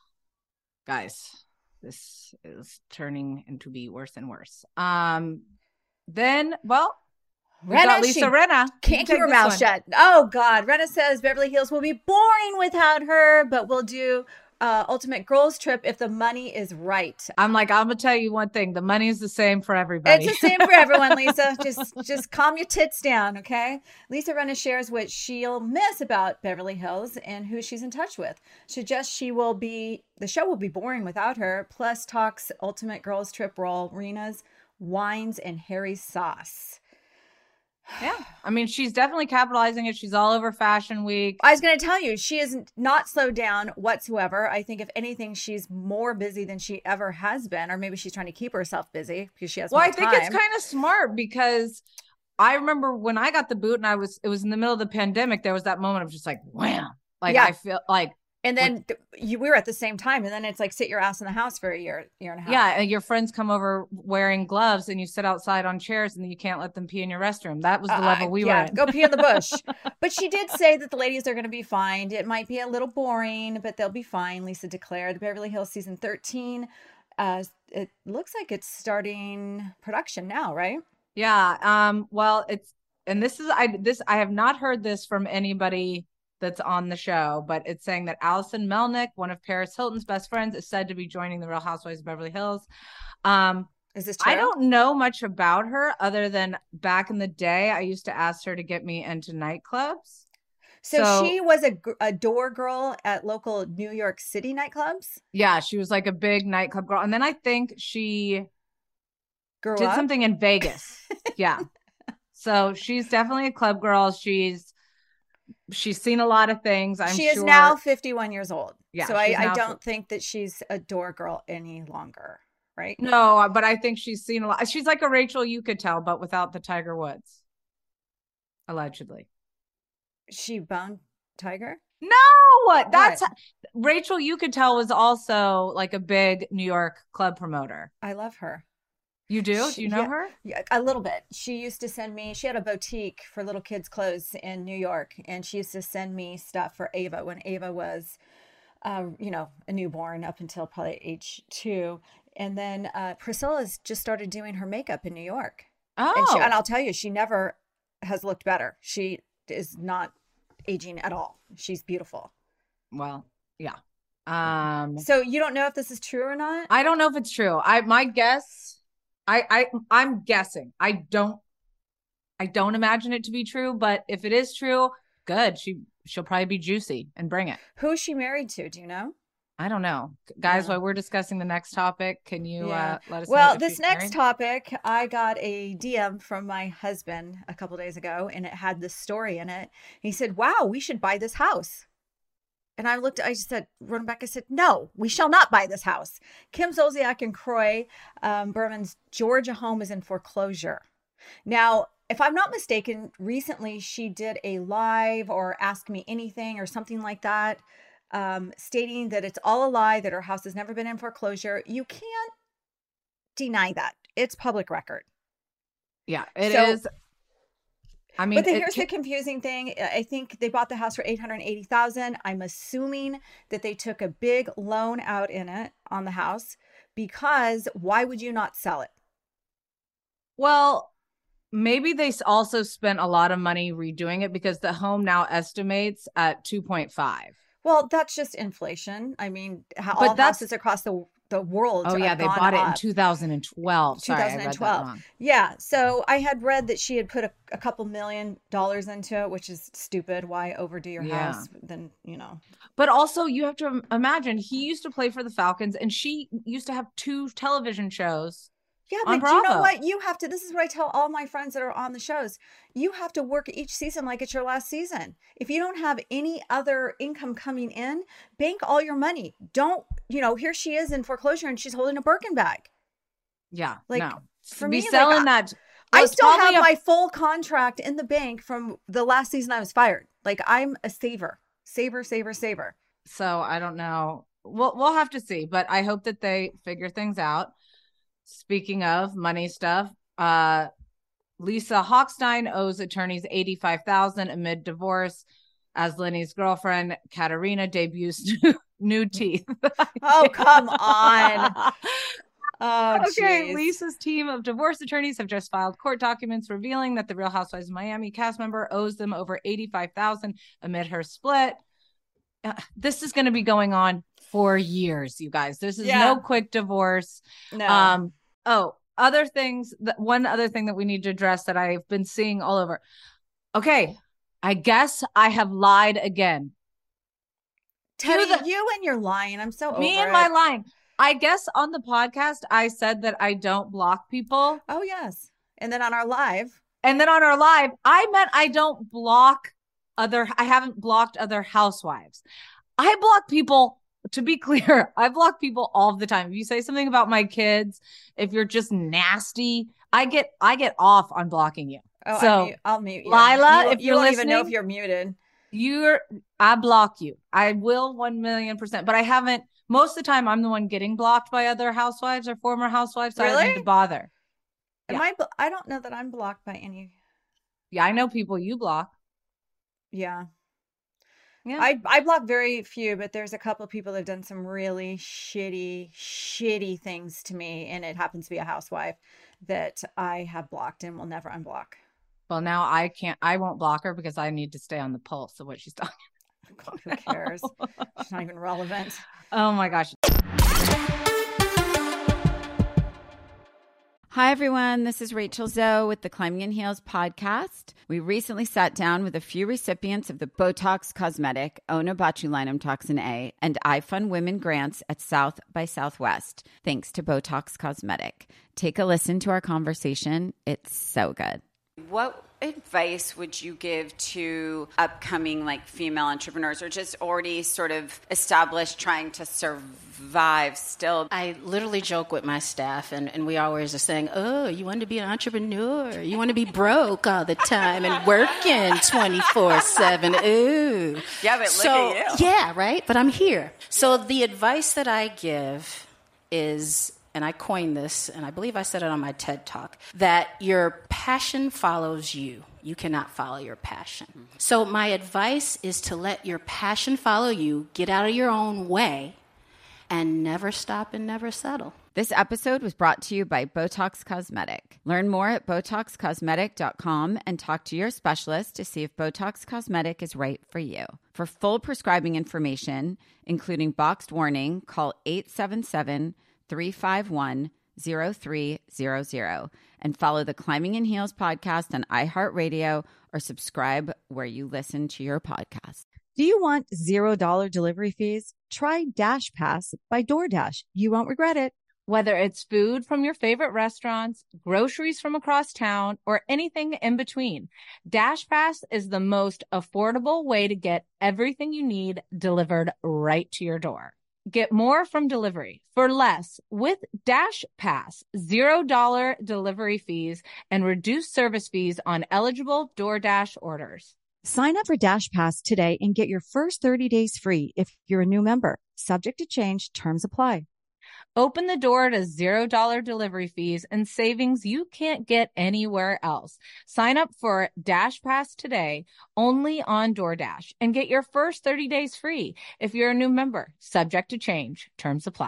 Speaker 1: Guys, this is turning into be worse and worse. Um, then, well, we
Speaker 6: Rinna,
Speaker 1: got Lisa Rinna.
Speaker 6: Can't keep her mouth one. shut. Oh, God. Rinna says Beverly Hills will be boring without her, but we'll do uh, Ultimate Girls Trip if the money is right.
Speaker 1: I'm like, I'm going to tell you one thing. The money is the same for everybody.
Speaker 6: It's the same for everyone, Lisa. just just calm your tits down, okay? Lisa Rinna shares what she'll miss about Beverly Hills and who she's in touch with. Suggests she will be, the show will be boring without her, plus talks Ultimate Girls Trip role, Rina's wines and Harry's sauce.
Speaker 1: Yeah, I mean, she's definitely capitalizing it. She's all over Fashion Week.
Speaker 6: I was going to tell you, she is not slowed down whatsoever. I think if anything, she's more busy than she ever has been, or maybe she's trying to keep herself busy because she has
Speaker 1: well,
Speaker 6: more
Speaker 1: I think
Speaker 6: time.
Speaker 1: It's kind of smart because I remember when I got the boot and I was, it was in the middle of the pandemic. There was that moment of just like, wham, like yeah. I feel like.
Speaker 6: And then like, you, we were at the same time. And then it's like, sit your ass in the house for a year, year and a half.
Speaker 1: Yeah. And your friends come over wearing gloves and you sit outside on chairs and then you can't let them pee in your restroom. That was the uh, level we
Speaker 6: yeah,
Speaker 1: were in.
Speaker 6: Go pee in the bush. But she did say that the ladies are going to be fine. It might be a little boring, but they'll be fine. Lisa declared. Beverly Hills season thirteen. Uh, it looks like it's starting production now, right?
Speaker 1: Yeah. Um, well, it's, and this is, I, this, I have not heard this from anybody that's on the show, but it's saying that Allison Melnick, one of Paris Hilton's best friends, is said to be joining the Real Housewives of Beverly Hills. Um,
Speaker 6: is this true?
Speaker 1: I don't know much about her other than back in the day, I used to ask her to get me into nightclubs.
Speaker 6: So, so she was a, a door girl at local New York City nightclubs?
Speaker 1: Yeah, she was like a big nightclub girl. And then I think she
Speaker 6: Grew
Speaker 1: did
Speaker 6: up?
Speaker 1: something in Vegas. Yeah. So she's definitely a club girl. She's She's seen a lot of things. I'm
Speaker 6: she is
Speaker 1: sure.
Speaker 6: now fifty-one years old.
Speaker 1: Yeah.
Speaker 6: So I, I don't think that she's a door girl any longer, right?
Speaker 1: No, but I think she's seen a lot. She's like a Rachel you could tell, but without the Tiger Woods. Allegedly.
Speaker 6: She boned Tiger?
Speaker 1: No, that's what? Rachel you could tell was also like a big New York club promoter.
Speaker 6: I love her.
Speaker 1: You do? Do you know
Speaker 6: yeah,
Speaker 1: her?
Speaker 6: Yeah, a little bit. She used to send me, she had a boutique for little kids' clothes in New York, and she used to send me stuff for Ava when Ava was, uh, you know, a newborn up until probably age two. And then uh, Priscilla's just started doing her makeup in New York.
Speaker 1: Oh.
Speaker 6: And, she, and I'll tell you, she never has looked better. She is not aging at all. She's beautiful.
Speaker 1: Well, yeah. Um.
Speaker 6: So you don't know if this is true or not?
Speaker 1: I don't know if it's true. I my guess... I, I, I'm guessing. I don't, I don't imagine it to be true, but if it is true, good. She, she'll probably be juicy and bring it.
Speaker 6: Who is she married to? Do you know?
Speaker 1: I don't know. Guys, yeah. While we're discussing the next topic, can you yeah. uh, let us
Speaker 6: well,
Speaker 1: know? Well,
Speaker 6: this next married? topic, I got a D M from my husband a couple days ago, and it had this story in it. He said, wow, we should buy this house. And I looked, I said, run back, I said, no, we shall not buy this house. Kim Zolciak and Croy um, Berman's Georgia home is in foreclosure. Now, if I'm not mistaken, recently she did a live or Ask Me Anything or something like that, um, stating that it's all a lie, that her house has never been in foreclosure. You can't deny that. It's public record.
Speaker 1: Yeah, it
Speaker 6: so,
Speaker 1: is. I mean,
Speaker 6: but the, here's the confusing thing. I think they bought the house for eight hundred eighty thousand dollars. I'm assuming that they took a big loan out in it on the house, because why would you not sell it?
Speaker 1: Well, maybe they also spent a lot of money redoing it, because the home now estimates at two point five.
Speaker 6: Well, that's just inflation. I mean, how,
Speaker 1: but
Speaker 6: all
Speaker 1: that's,
Speaker 6: houses across the the world.
Speaker 1: Oh yeah, they bought
Speaker 6: up.
Speaker 1: it in two thousand twelve. Sorry, I read that wrong.
Speaker 6: Yeah, so I had read that she had put a, a couple million dollars into it, which is stupid. Why overdo your yeah. house? Then, you know.
Speaker 1: But also, you have to imagine he used to play for the Falcons, and she used to have two television shows.
Speaker 6: Yeah, but you know what? You have to, this is what I tell all my friends that are on the shows. You have to work each season like it's your last season. If you don't have any other income coming in, bank all your money. Don't, you know, here she is in foreclosure and she's holding a Birkin bag.
Speaker 1: Yeah,
Speaker 6: like
Speaker 1: no.
Speaker 6: For
Speaker 1: be
Speaker 6: me,
Speaker 1: selling
Speaker 6: like,
Speaker 1: that.
Speaker 6: I, I still have a... my full contract in the bank from the last season I was fired. Like I'm a saver, saver, saver, saver.
Speaker 1: So I don't know. We'll, we'll have to see, but I hope that they figure things out. Speaking of money stuff, uh, Lisa Hochstein owes attorneys eighty-five thousand dollars amid divorce as Lenny's girlfriend, Katerina, debuts new, new teeth.
Speaker 6: Oh, come on. Oh,
Speaker 1: okay.
Speaker 6: geez.
Speaker 1: Lisa's team of divorce attorneys have just filed court documents revealing that the Real Housewives of Miami cast member owes them over eighty-five thousand dollars amid her split. Uh, this is going to be going on for years, you guys. This is yeah. no quick divorce.
Speaker 6: No.
Speaker 1: Um. Oh, other things. That one other thing that we need to address that I've been seeing all over. Okay, I guess I have lied again.
Speaker 6: Teddy, the, you and your lying. I'm so
Speaker 1: me
Speaker 6: over
Speaker 1: and
Speaker 6: it.
Speaker 1: my lying. I guess on the podcast I said that I don't block people.
Speaker 6: Oh yes, and then on our live,
Speaker 1: and then on our live, I meant I don't block other. I haven't blocked other housewives. I block people. To be clear, I block people all the time. If you say something about my kids, if you're just nasty, I get I get off on blocking you.
Speaker 6: Oh,
Speaker 1: so
Speaker 6: I'll mute, I'll mute you.
Speaker 1: Lila,
Speaker 6: you,
Speaker 1: if you're
Speaker 6: you don't
Speaker 1: listening,
Speaker 6: even know if you're muted.
Speaker 1: You're I block you. I will one million percent, but I haven't. Most of the time, I'm the one getting blocked by other housewives or former housewives. So really? I don't need to bother.
Speaker 6: Am yeah. I? I don't know that I'm blocked by any.
Speaker 1: Yeah, I know people you block.
Speaker 6: Yeah.
Speaker 1: Yeah.
Speaker 6: I, I block very few, but there's a couple of people that have done some really shitty, shitty things to me. And it happens to be a housewife that I have blocked and will never unblock.
Speaker 1: Well, now I can't, I won't block her because I need to stay on the pulse of what she's talking
Speaker 6: about. God, who cares? She's not even relevant.
Speaker 1: Oh my gosh.
Speaker 3: Hi, everyone. This is Rachel Zoe with the Climbing in Heels podcast. We recently sat down with a few recipients of the Botox Cosmetic, Onabotulinum Toxin A, and iFund Women grants at South by Southwest, thanks to Botox Cosmetic. Take a listen to our conversation. It's so good. What advice would you give to upcoming like female entrepreneurs or just already sort of established trying to survive still?
Speaker 4: I literally joke with my staff and, and we always are saying, oh, you want to be an entrepreneur? You want to be broke all the time and working twenty-four seven. Ooh.
Speaker 3: Yeah, but
Speaker 4: so,
Speaker 3: look at you.
Speaker 4: Yeah, right? But I'm here. So the advice that I give is, and I coined this, and I believe I said it on my TED Talk, that your passion follows you. You cannot follow your passion. Mm-hmm. So my advice is to let your passion follow you, get out of your own way, and never stop and never settle.
Speaker 3: This episode was brought to you by Botox Cosmetic. Learn more at botox cosmetic dot com and talk to your specialist to see if Botox Cosmetic is right for you. For full prescribing information, including boxed warning, call eight seven seven, three five one, zero three zero zero and follow the Climbing in Heels podcast on iHeartRadio or subscribe where you listen to your podcast.
Speaker 2: Do you want zero dollar delivery fees? Try Dash Pass by DoorDash. You won't regret it.
Speaker 1: Whether it's food from your favorite restaurants, groceries from across town, or anything in between, Dash Pass is the most affordable way to get everything you need delivered right to your door. Get more from delivery for less with Dash Pass, zero dollar delivery fees and reduced service fees on eligible DoorDash orders.
Speaker 2: Sign up for Dash Pass today and get your first thirty days free if you're a new member. Subject to change, terms apply.
Speaker 1: Open the door to zero dollar delivery fees and savings you can't get anywhere else. Sign up for Dash Pass today only on DoorDash and get your first thirty days free if you're a new member. Subject to change. Terms apply.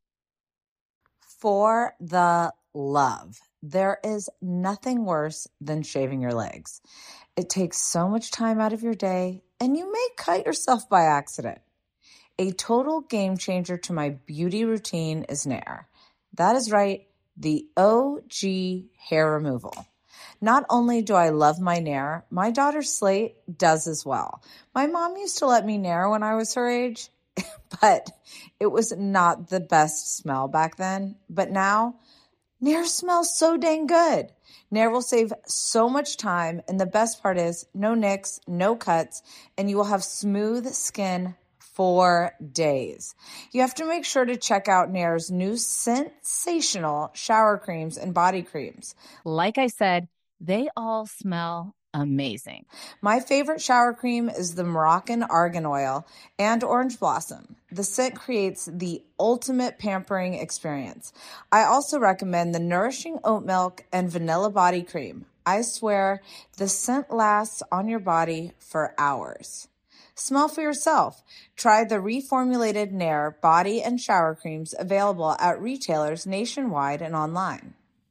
Speaker 7: For the love, there is nothing worse than shaving your legs. It takes so much time out of your day, and you may cut yourself by accident. A total game changer to my beauty routine is Nair. That is right, the O G hair removal. Not only do I love my Nair, my daughter Slate does as well. My mom used to let me Nair when I was her age, but it was not the best smell back then. But now, Nair smells so dang good. Nair will save so much time, and the best part is no nicks, no cuts, and you will have smooth skin for days. You have to make sure to check out Nair's new sensational shower creams and body creams.
Speaker 1: Like I said, they all smell amazing.
Speaker 7: My favorite shower cream is the Moroccan Argan Oil and Orange Blossom. The scent creates the ultimate pampering experience. I also recommend the Nourishing Oat Milk and Vanilla Body Cream. I swear, the scent lasts on your body for hours. Smell for yourself. Try the reformulated Nair body and shower creams available at retailers nationwide and online.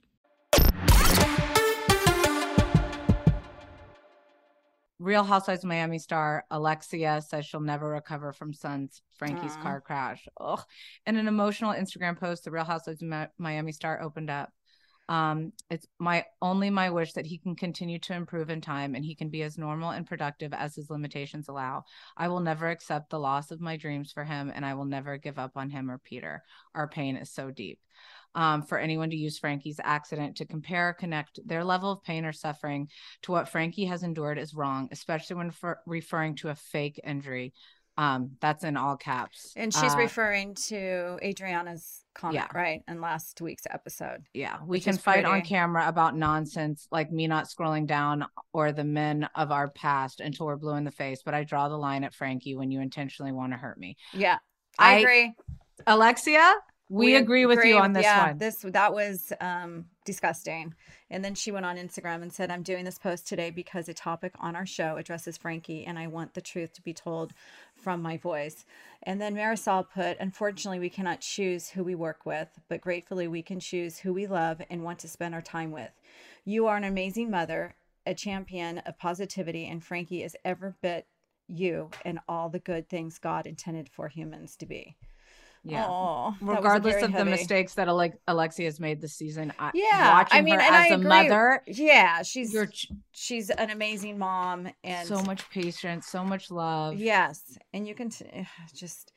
Speaker 1: Real Housewives of Miami star Alexia says she'll never recover from son's Frankie's Aww. car crash. Ugh. In an emotional Instagram post, the Real Housewives of Ma- Miami star opened up. Um, it's my only my wish that he can continue to improve in time and he can be as normal and productive as his limitations allow. I will never accept the loss of my dreams for him, and I will never give up on him or Peter. Our pain is so deep. Um, for anyone to use Frankie's accident to compare or connect their level of pain or suffering to what Frankie has endured is wrong, especially when for referring to a fake injury. Um, that's in all caps.
Speaker 6: And she's
Speaker 1: uh,
Speaker 6: referring to Adriana's comment,
Speaker 1: yeah.
Speaker 6: right? In last week's episode.
Speaker 1: Yeah. We can fight pretty. on camera about nonsense like me not scrolling down or the men of our past until we're blue in the face. But I draw the line at Frankie when you intentionally want to hurt me.
Speaker 6: Yeah. I, I agree.
Speaker 1: Alexia, we, we agree with agree, you on this
Speaker 6: yeah,
Speaker 1: one.
Speaker 6: This that was um, disgusting. And then she went on Instagram and said, I'm doing this post today because a topic on our show addresses Frankie, and I want the truth to be told from my voice. And then Marisol put, unfortunately, we cannot choose who we work with, but gratefully we can choose who we love and want to spend our time with. You are an amazing mother, a champion of positivity, and Frankie is every bit you and all the good things God intended for humans to be.
Speaker 1: Yeah.
Speaker 6: Aww,
Speaker 1: regardless of
Speaker 6: heavy.
Speaker 1: the mistakes that Ale- Alexia has made this season. I,
Speaker 6: yeah.
Speaker 1: Watching
Speaker 6: I mean,
Speaker 1: her
Speaker 6: and
Speaker 1: as
Speaker 6: I
Speaker 1: a
Speaker 6: agree.
Speaker 1: mother.
Speaker 6: Yeah. She's,
Speaker 1: you're,
Speaker 6: she's an amazing mom and
Speaker 1: so much patience, so much love.
Speaker 6: Yes. And you can t- just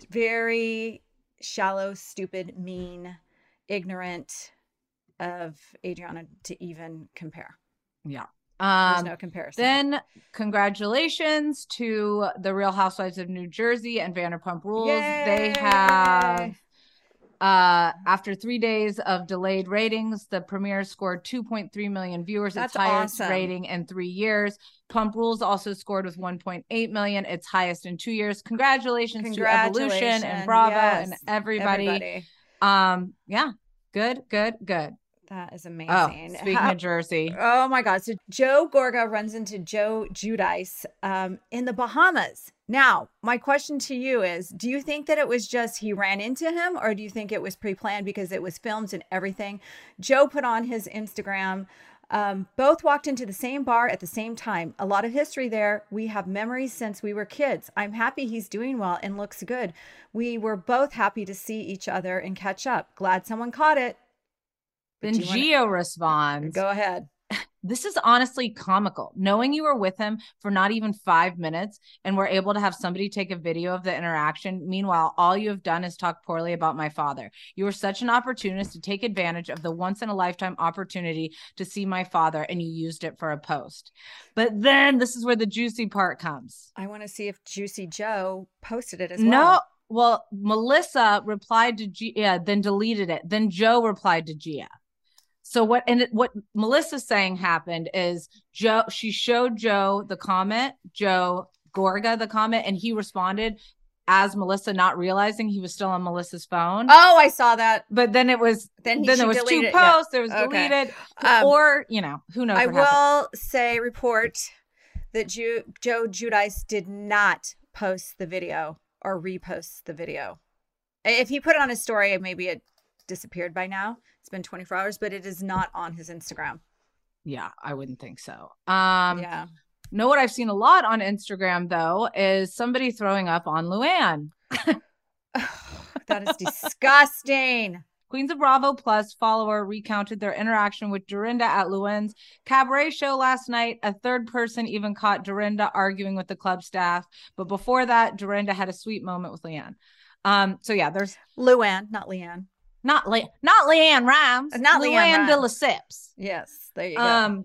Speaker 6: very shallow, stupid, mean, ignorant of Adriana to even compare.
Speaker 1: Yeah.
Speaker 6: There's
Speaker 1: Um,
Speaker 6: no comparison.
Speaker 1: Then congratulations to the Real Housewives of New Jersey and Vanderpump Rules.
Speaker 6: Yay!
Speaker 1: They have, uh, after three days of delayed ratings, the premiere scored two point three million viewers.
Speaker 6: That's
Speaker 1: its highest
Speaker 6: awesome.
Speaker 1: rating in three years. Pump Rules also scored with one point eight million, its highest in two years. Congratulations,
Speaker 6: Congratulations.
Speaker 1: to Evolution and Bravo
Speaker 6: yes.
Speaker 1: and everybody.
Speaker 6: everybody.
Speaker 1: Um, yeah, good, good, good.
Speaker 6: That is amazing.
Speaker 1: Oh, speaking How, of Jersey.
Speaker 6: Oh my God. So Joe Gorga runs into Joe Giudice um, in the Bahamas. Now, my question to you is, do you think that it was just he ran into him, or do you think it was pre-planned because it was filmed and everything? Joe put on his Instagram, um, both walked into the same bar at the same time. A lot of history there. We have memories since we were kids. I'm happy he's doing well and looks good. We were both happy to see each other and catch up. Glad someone caught it.
Speaker 1: Then Gio wanna... responds.
Speaker 6: Go ahead.
Speaker 1: This is honestly comical. Knowing you were with him for not even five minutes and were able to have somebody take a video of the interaction. Meanwhile, all you have done is talk poorly about my father. You were such an opportunist to take advantage of the once in a lifetime opportunity to see my father, and you used it for a post. But then this is where the juicy part comes.
Speaker 6: I want to see if Juicy Joe posted it as well.
Speaker 1: No. Well, Melissa replied to Gia, then deleted it. Then Joe replied to Gia. So what and what Melissa's saying happened is Joe, she showed Joe the comment, Joe Gorga the comment, and he responded as Melissa, not realizing he was still on Melissa's phone.
Speaker 6: Oh, I saw that.
Speaker 1: But then it was then, he, then there was two posts, yeah. there was okay. deleted, um, or you know, who knows.
Speaker 6: I
Speaker 1: what
Speaker 6: will
Speaker 1: happened.
Speaker 6: say report that Ju- Joe Giudice did not post the video or repost the video. If he put it on his story, maybe it disappeared by now. It's been twenty-four hours, but it is not on his Instagram.
Speaker 1: Yeah, I wouldn't think so. Um,
Speaker 6: yeah.
Speaker 1: Know what I've seen a lot on Instagram, though, is somebody throwing up on Luann.
Speaker 6: That is disgusting.
Speaker 1: Queens of Bravo Plus follower recounted their interaction with Dorinda at Luann's cabaret show last night. A third person even caught Dorinda arguing with the club staff. But before that, Dorinda had a sweet moment with Leanne. Um, so yeah, there's
Speaker 6: Luann, not Leanne.
Speaker 1: Not Le- not Leanne Rhymes.
Speaker 6: Not Leanne
Speaker 1: Luann de Lesseps.
Speaker 6: Yes, there you go.
Speaker 1: Um,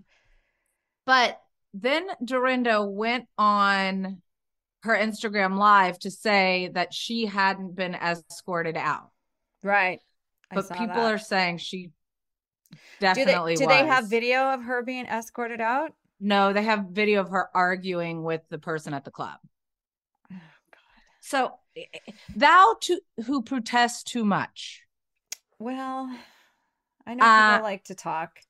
Speaker 1: but then Dorinda went on her Instagram live to say that she hadn't been escorted out.
Speaker 6: Right.
Speaker 1: But people that. are saying she definitely
Speaker 6: do they, do
Speaker 1: was.
Speaker 6: they have video of her being escorted out?
Speaker 1: No, they have video of her arguing with the person at the club.
Speaker 6: Oh, God.
Speaker 1: So, thou to, who protests too much.
Speaker 6: Well, I know
Speaker 1: uh,
Speaker 6: people like to talk.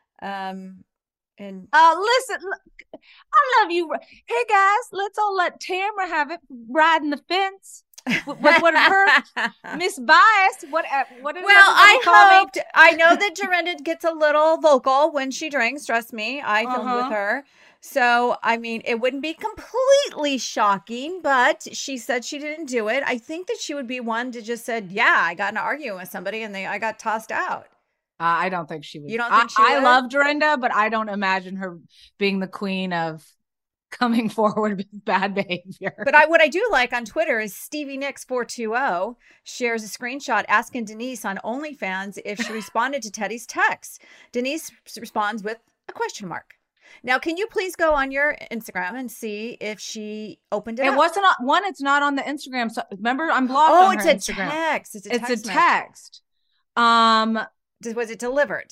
Speaker 6: Um, and
Speaker 1: uh, listen, look, I love you. Hey, guys, let's all let Tamara have it riding the fence. With what her Miss Bias, what what is
Speaker 6: well I hoped
Speaker 1: me?
Speaker 6: I know that Dorinda gets a little vocal when she drinks, trust me, I filmed
Speaker 1: uh-huh.
Speaker 6: with her, so I mean it wouldn't be completely shocking, but she said she didn't do it. I think that she would be one to just said, yeah, I got in an argument with somebody and they I got tossed out.
Speaker 1: uh, I don't think she would.
Speaker 6: You don't think
Speaker 1: I,
Speaker 6: she
Speaker 1: I
Speaker 6: would?
Speaker 1: love Dorinda, but I don't imagine her being the queen of coming forward with bad behavior.
Speaker 6: But I, what I do like on Twitter is Stevie Nicks four two zero shares a screenshot asking Denise on OnlyFans if she responded to Teddy's text. Denise responds with a question mark. Now, can you please go on your Instagram and see if she opened it?
Speaker 1: It
Speaker 6: up?
Speaker 1: wasn't on, one. It's not on the Instagram. So remember, I'm blocked.
Speaker 6: Oh,
Speaker 1: on
Speaker 6: it's
Speaker 1: her
Speaker 6: a
Speaker 1: Instagram.
Speaker 6: text. It's a
Speaker 1: it's
Speaker 6: text.
Speaker 1: a text. Um,
Speaker 6: was it delivered?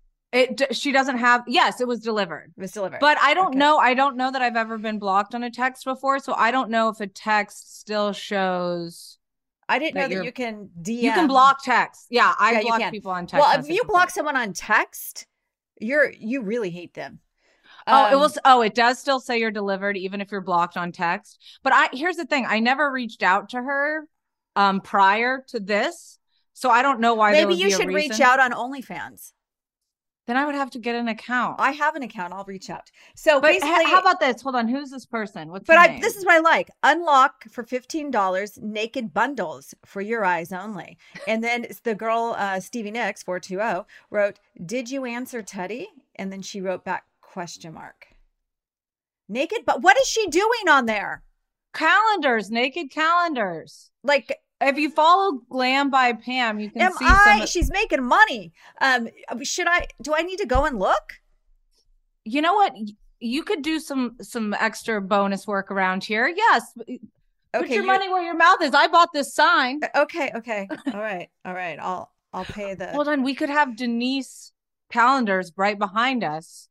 Speaker 1: It she doesn't have. Yes, it was delivered.
Speaker 6: It was delivered.
Speaker 1: But I don't
Speaker 6: okay.
Speaker 1: know. I don't know that I've ever been blocked on a text before, so I don't know if a text still shows.
Speaker 6: I didn't
Speaker 1: that
Speaker 6: know that you can D M.
Speaker 1: You can block text. Yeah, I
Speaker 6: yeah,
Speaker 1: block people on text.
Speaker 6: Well, if you block someone on text, you're you really hate them.
Speaker 1: Oh,
Speaker 6: um,
Speaker 1: it was. Oh, it does still say you're delivered, even if you're blocked on text. But I here's the thing: I never reached out to her um prior to this, so I don't know why.
Speaker 6: Maybe
Speaker 1: there would
Speaker 6: you
Speaker 1: be a
Speaker 6: should
Speaker 1: reason.
Speaker 6: reach out on OnlyFans.
Speaker 1: Then I would have to get an account.
Speaker 6: I have an account. I'll reach out. So
Speaker 1: but
Speaker 6: basically,
Speaker 1: h- how about this? Hold on. Who's this person? What's
Speaker 6: but
Speaker 1: her
Speaker 6: I,
Speaker 1: name?
Speaker 6: this is what I like. Unlock for fifteen dollars naked bundles for your eyes only. And then the girl, uh, Stevie Nicks four two zero wrote, "Did you answer Teddy?" And then she wrote back question mark. Naked, but what is she doing on there?
Speaker 1: Calendars, naked calendars.
Speaker 6: Like,
Speaker 1: if you follow Glam by Pam, you can
Speaker 6: am
Speaker 1: see
Speaker 6: I,
Speaker 1: some of-
Speaker 6: she's making money. Um, should I, do I need to go and look?
Speaker 1: You know what? You could do some, some extra bonus work around here. Yes. Put
Speaker 6: Okay,
Speaker 1: your
Speaker 6: you-
Speaker 1: money where your mouth is. I bought this sign.
Speaker 6: Okay. Okay. All right. All right. I'll, I'll pay the.
Speaker 1: Hold on. We could have Denise calendars right behind us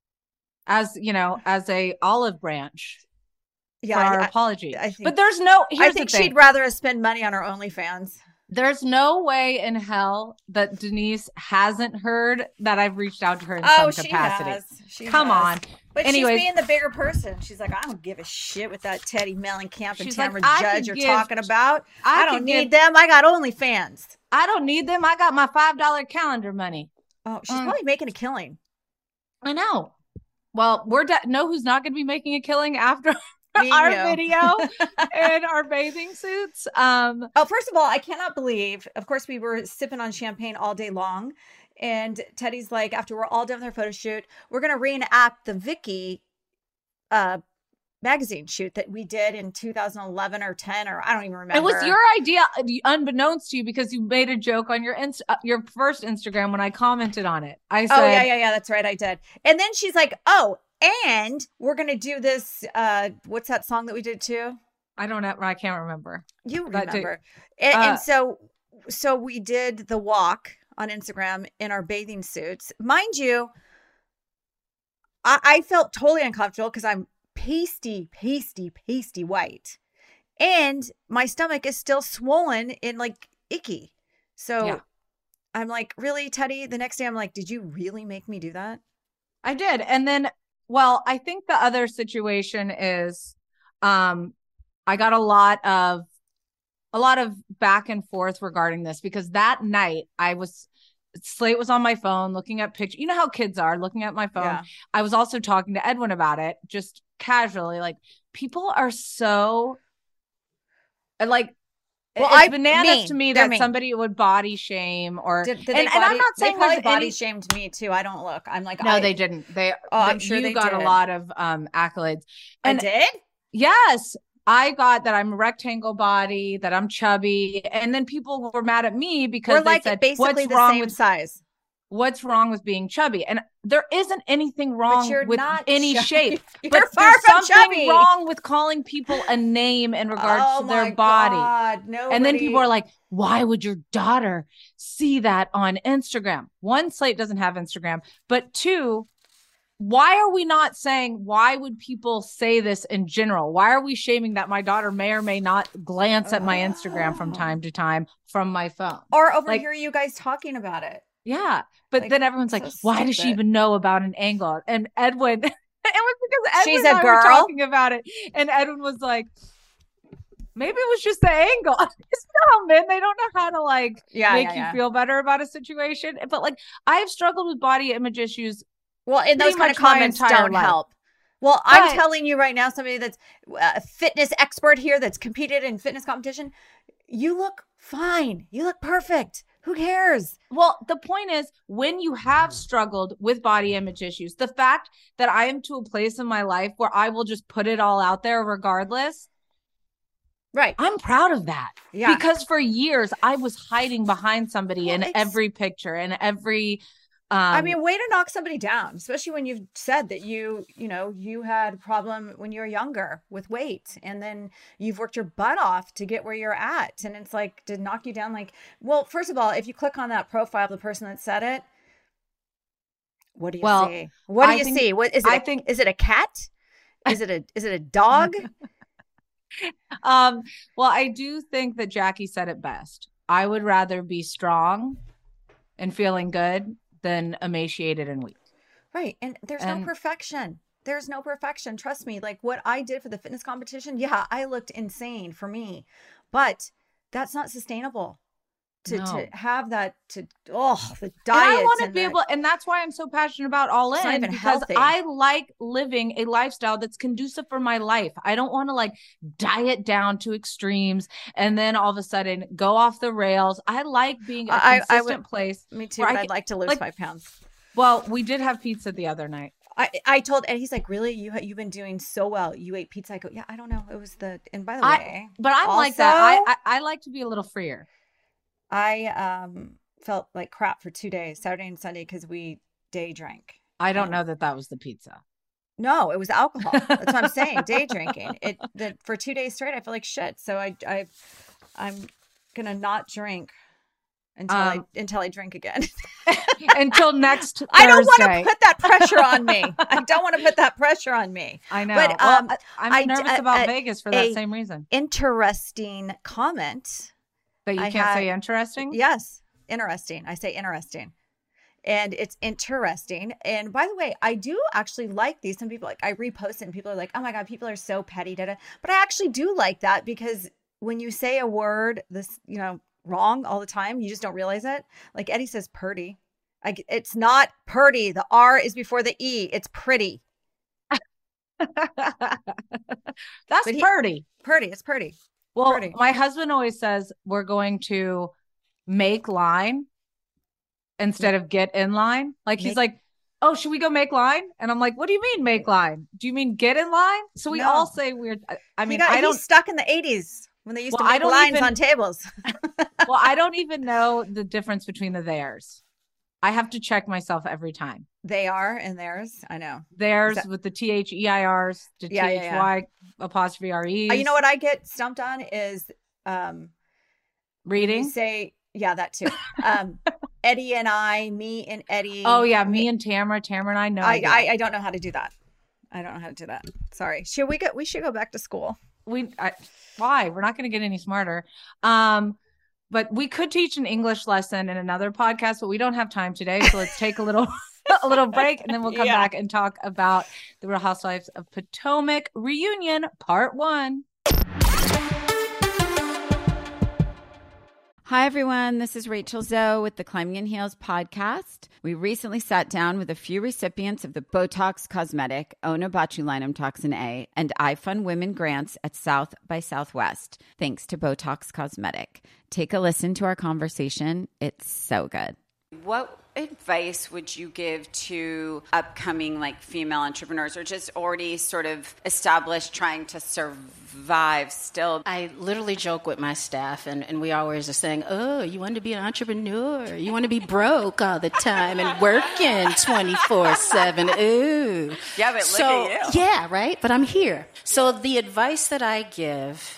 Speaker 1: as, you know, as a olive branch.
Speaker 6: Yeah,
Speaker 1: for our
Speaker 6: I,
Speaker 1: apology.
Speaker 6: I think,
Speaker 1: but there's no, here's
Speaker 6: I think
Speaker 1: the thing.
Speaker 6: she'd rather spend money on her OnlyFans.
Speaker 1: There's no way in hell that Denise hasn't heard that I've reached out to her in
Speaker 6: Oh,
Speaker 1: some
Speaker 6: she
Speaker 1: capacity.
Speaker 6: has. She
Speaker 1: Come
Speaker 6: has.
Speaker 1: on.
Speaker 6: But
Speaker 1: Anyways,
Speaker 6: she's being the bigger person. She's like, I don't give a shit what that Teddy Mellencamp and
Speaker 1: She's
Speaker 6: Tamara
Speaker 1: like, I
Speaker 6: Judge
Speaker 1: could
Speaker 6: are
Speaker 1: give-
Speaker 6: talking about.
Speaker 1: I
Speaker 6: I, don't
Speaker 1: could
Speaker 6: need
Speaker 1: give-
Speaker 6: them. I got OnlyFans.
Speaker 1: I don't need them. I got my five dollar calendar money.
Speaker 6: Oh, she's
Speaker 1: Um,
Speaker 6: probably making a killing.
Speaker 1: I know. Well, we're de- know who's not going to be making a killing after
Speaker 6: Me and
Speaker 1: our
Speaker 6: you.
Speaker 1: video in our bathing suits. Um,
Speaker 6: Oh, first of all, I cannot believe, of course, we were sipping on champagne all day long. And Teddy's like, after we're all done with our photo shoot, we're going to reenact the Vicky uh, magazine shoot that we did in two thousand eleven or ten, or I don't even remember.
Speaker 1: it was your idea, unbeknownst to you, because you made a joke on your inst- uh, your first Instagram when I commented on it. I said,
Speaker 6: Oh, yeah, yeah, yeah. That's right. I did. And then she's like, oh, and we're going to do this. Uh, what's that song that we did too?
Speaker 1: I don't know. I can't remember.
Speaker 6: You
Speaker 1: That too.
Speaker 6: remember. And,
Speaker 1: Uh,
Speaker 6: and so, so we did the walk on Instagram in our bathing suits. Mind you, I, I felt totally uncomfortable because I'm pasty, pasty, pasty white. And my stomach is still swollen and like icky. So
Speaker 1: Yeah.
Speaker 6: I'm like, really, Teddy? The next day I'm like, did you really make me do that?
Speaker 1: I did. And then, well, I think the other situation is, um, I got a lot of, a lot of back and forth regarding this, because that night I was, Slate was on my phone looking at pictures. You know how kids are looking at my phone.
Speaker 6: Yeah.
Speaker 1: I was also talking to Edwin about it, just casually. Like, people are so, like, Well, it's I, bananas mean. to me They're that mean. somebody would body shame or
Speaker 6: did, did
Speaker 1: and,
Speaker 6: body,
Speaker 1: and I'm not saying
Speaker 6: they probably
Speaker 1: body
Speaker 6: any... shamed me too. I don't look. I'm like
Speaker 1: no,
Speaker 6: I,
Speaker 1: they didn't. They
Speaker 6: oh, I'm sure
Speaker 1: you
Speaker 6: they
Speaker 1: got
Speaker 6: did.
Speaker 1: a lot of um accolades.
Speaker 6: And I did.
Speaker 1: Yes, I got that I'm a rectangle body, that I'm chubby, and then people were mad at me because
Speaker 6: we're
Speaker 1: they
Speaker 6: like
Speaker 1: said,
Speaker 6: basically
Speaker 1: "What's
Speaker 6: the
Speaker 1: wrong
Speaker 6: same
Speaker 1: with
Speaker 6: size?
Speaker 1: What's wrong with being chubby?" And there isn't anything wrong with any
Speaker 6: chubby.
Speaker 1: shape.
Speaker 6: You're
Speaker 1: but
Speaker 6: far
Speaker 1: there's
Speaker 6: from
Speaker 1: something
Speaker 6: chubby.
Speaker 1: wrong with calling people a name in regards
Speaker 6: oh
Speaker 1: to their
Speaker 6: my
Speaker 1: body.
Speaker 6: God, nobody...
Speaker 1: And then people are like, "Why would your daughter see that on Instagram?" One, Slate doesn't have Instagram, but two, why are we not saying, why would people say this in general? Why are we shaming that my daughter may or may not glance at my Instagram from time to time from my phone?
Speaker 6: Or overhear like, you guys talking about it.
Speaker 1: Yeah. But like, then everyone's so like, why stupid. does she even know about an angle? And Edwin, it was because Edwin
Speaker 6: She's
Speaker 1: and
Speaker 6: a
Speaker 1: I
Speaker 6: girl.
Speaker 1: were talking about it. And Edwin was like, maybe it was just the angle. It's not men. They don't know how to like
Speaker 6: yeah,
Speaker 1: make
Speaker 6: yeah,
Speaker 1: you
Speaker 6: yeah.
Speaker 1: feel better about a situation. But like, I've struggled with body image issues.
Speaker 6: Well, and those kind of comments don't life. help. Well, but, I'm telling you right now, somebody that's a fitness expert here that's competed in fitness competition, you look fine. You look perfect. Who cares?
Speaker 1: Well, the point is, when you have struggled with body image issues, the fact that I am to a place in my life where I will just put it all out there regardless.
Speaker 6: Right.
Speaker 1: I'm proud of that.
Speaker 6: Yeah.
Speaker 1: Because for years, I was hiding behind somebody well, in every picture and every... Um,
Speaker 6: I mean, way to knock somebody down, especially when you've said that you, you know, you had a problem when you were younger with weight, and then you've worked your butt off to get where you're at. And it's like to knock you down. Like, well, first of all, if you click on that profile of the person that said it, what do you
Speaker 1: well,
Speaker 6: see? What do
Speaker 1: I
Speaker 6: you
Speaker 1: think,
Speaker 6: see? What is it?
Speaker 1: I
Speaker 6: a,
Speaker 1: think
Speaker 6: is it a cat? Is it a is it a dog?
Speaker 1: um. Well, I do think that Jackie said it best. I would rather be strong and feeling good than emaciated and weak.
Speaker 6: Right. And there's
Speaker 1: and,
Speaker 6: no perfection. There's no perfection. Trust me. Like what I did for the fitness competition. Yeah, I looked insane for me, but that's not sustainable to, no. to have that, to, oh, the diet.
Speaker 1: And I want to be
Speaker 6: the,
Speaker 1: able, and that's why I'm so passionate about All In, because
Speaker 6: healthy.
Speaker 1: I like living a lifestyle that's conducive for my life. I don't want to like diet down to extremes and then all of a sudden go off the rails. I like being a
Speaker 6: I,
Speaker 1: consistent
Speaker 6: I would,
Speaker 1: place.
Speaker 6: Me too. But I, I'd like to lose like, five pounds.
Speaker 1: Well, we did have pizza the other night.
Speaker 6: I, I told Ed, he's like, really? You, you've been doing so well. You ate pizza. I go, yeah, I don't know. It was the, and by the
Speaker 1: I,
Speaker 6: way,
Speaker 1: but I'm
Speaker 6: also,
Speaker 1: like that. I, I, I like to be a little freer.
Speaker 6: I um felt like crap for two days, Saturday and Sunday, because we day drank.
Speaker 1: I don't know that that was the pizza.
Speaker 6: No, it was alcohol. That's what I'm saying. Day drinking. It the, for two days straight, I feel like shit. So I I I'm gonna not drink until um, I until I drink again.
Speaker 1: Until next Thursday.
Speaker 6: I don't want to put that pressure on me. I don't want to put that pressure on me.
Speaker 1: I know.
Speaker 6: But
Speaker 1: well,
Speaker 6: um,
Speaker 1: I'm
Speaker 6: I,
Speaker 1: nervous
Speaker 6: uh,
Speaker 1: about
Speaker 6: uh,
Speaker 1: Vegas for that same reason.
Speaker 6: Interesting comment.
Speaker 1: That you
Speaker 6: I
Speaker 1: can't
Speaker 6: had,
Speaker 1: say interesting?
Speaker 6: Yes. Interesting. I say interesting. And it's interesting. And by the way, I do actually like these. Some people like I repost it and people are like, oh my God, people are so petty. Da-da. But I actually do like that because when you say a word this, you know, wrong all the time, you just don't realize it. Like Eddie says purdy. I, it's not purdy. The R is before the E. It's pretty.
Speaker 1: That's he, purdy.
Speaker 6: Purdy. It's purdy.
Speaker 1: Well,
Speaker 6: purdy.
Speaker 1: My husband always says we're going to make line instead of get in line. Like make, he's like, oh, should we go make line? And I'm like, what do you mean make line? Do you mean get in line? So we no. all say weird. I, I mean,
Speaker 6: got,
Speaker 1: I don't.
Speaker 6: He's stuck in the eighties when they used well, to make lines even, on tables.
Speaker 1: Well, I don't even know the difference between the theirs. I have to check myself every time.
Speaker 6: They are and theirs. I know.
Speaker 1: Theirs
Speaker 6: that...
Speaker 1: with the T H E I R's to yeah, T H Y yeah, yeah. apostrophe R E.
Speaker 6: Uh, you know what I get stumped on is um,
Speaker 1: reading.
Speaker 6: Say, yeah, that too. Um, Eddie and I, me and Eddie.
Speaker 1: Oh, yeah. Me, me and Tamara. Tamara and I know.
Speaker 6: I, I, I don't know how to do that. I don't know how to do that. Sorry. Should we get, we should go back to school.
Speaker 1: We, I, why? We're not going to get any smarter. Um, But we could teach an English lesson in another podcast, but we don't have time today. So let's take a little a little break and then we'll come yeah. back and talk about the Real Housewives of Potomac reunion part one.
Speaker 3: Hi, everyone. This is Rachel Zoe with the Climbing in Heels podcast. We recently sat down with a few recipients of the Botox Cosmetic, Onabotulinum Toxin A, and iFund Women grants at South by Southwest, thanks to Botox Cosmetic. Take a listen to our conversation. It's so good. What advice would you give to upcoming like female entrepreneurs or just already sort of established trying to survive still?
Speaker 4: I literally joke with my staff, and, and we always are saying, oh, you want to be an entrepreneur? You want to be broke all the time and working twenty-four seven? Ooh.
Speaker 3: Yeah, but look
Speaker 4: so,
Speaker 3: at you.
Speaker 4: Yeah, right? But I'm here. So the advice that I give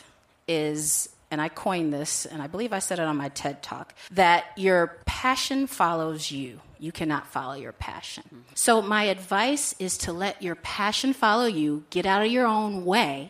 Speaker 4: is, and I coined this, and I believe I said it on my TED Talk, that your passion follows you. You cannot follow your passion. Mm-hmm. So my advice is to let your passion follow you, get out of your own way,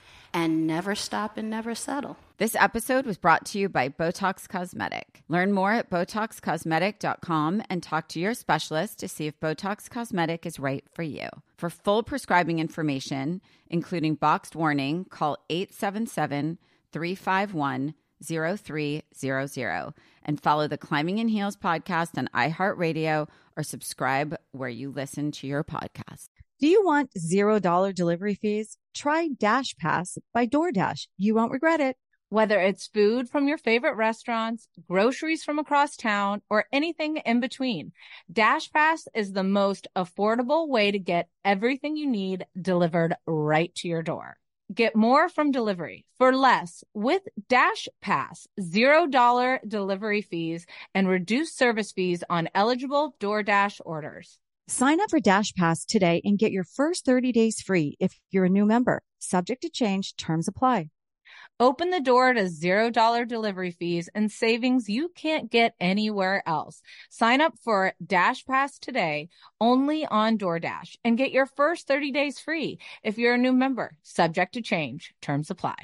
Speaker 4: and never stop and never settle.
Speaker 3: This episode was brought to you by Botox Cosmetic. Learn more at botox cosmetic dot com and talk to your specialist to see if Botox Cosmetic is right for you. For full prescribing information, including boxed warning, call eight seven seven, three five one, zero three zero zero and follow the Climbing in Heels podcast on iHeartRadio or subscribe where you listen to your podcast.
Speaker 2: Do you want zero dollar delivery fees? Try Dash Pass by DoorDash. You won't regret it.
Speaker 1: Whether it's food from your favorite restaurants, groceries from across town, or anything in between, Dash Pass is the most affordable way to get everything you need delivered right to your door. Get more from delivery for less with Dash Pass, zero dollar delivery fees, and reduced service fees on eligible DoorDash orders.
Speaker 2: Sign up for Dash Pass today and get your first thirty days free if you're a new member. Subject to change, terms apply.
Speaker 1: Open the door to zero dollar delivery fees and savings you can't get anywhere else. Sign up for Dash Pass today only on DoorDash and get your first thirty days free if you're a new member. Subject to change. Terms apply.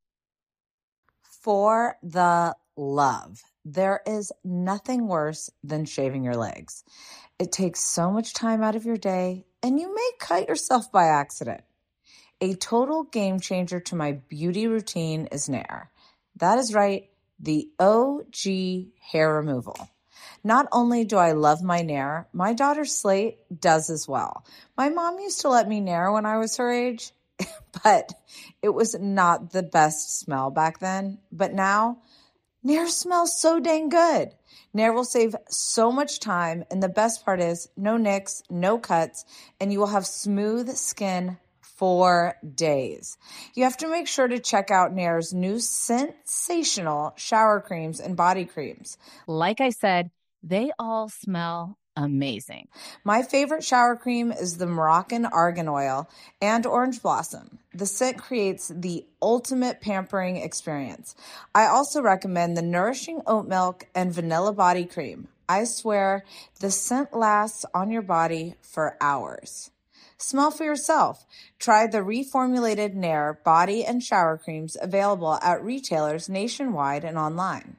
Speaker 7: For the love, there is nothing worse than shaving your legs. It takes so much time out of your day, and you may cut yourself by accident. A total game changer to my beauty routine is Nair. That is right, the O G hair removal. Not only do I love my Nair, my daughter Slate does as well. My mom used to let me Nair when I was her age, but it was not the best smell back then. But now, Nair smells so dang good. Nair will save so much time, and the best part is no nicks, no cuts, and you will have smooth skin for days. You have to make sure to check out Nair's new sensational shower creams and body creams.
Speaker 1: Like I said, they all smell amazing.
Speaker 7: My favorite shower cream is the Moroccan Argan Oil and Orange Blossom. The scent creates the ultimate pampering experience. I also recommend the Nourishing Oat Milk and Vanilla Body Cream. I swear, the scent lasts on your body for hours. Smell for yourself. Try the reformulated Nair body and shower creams available at retailers nationwide and online.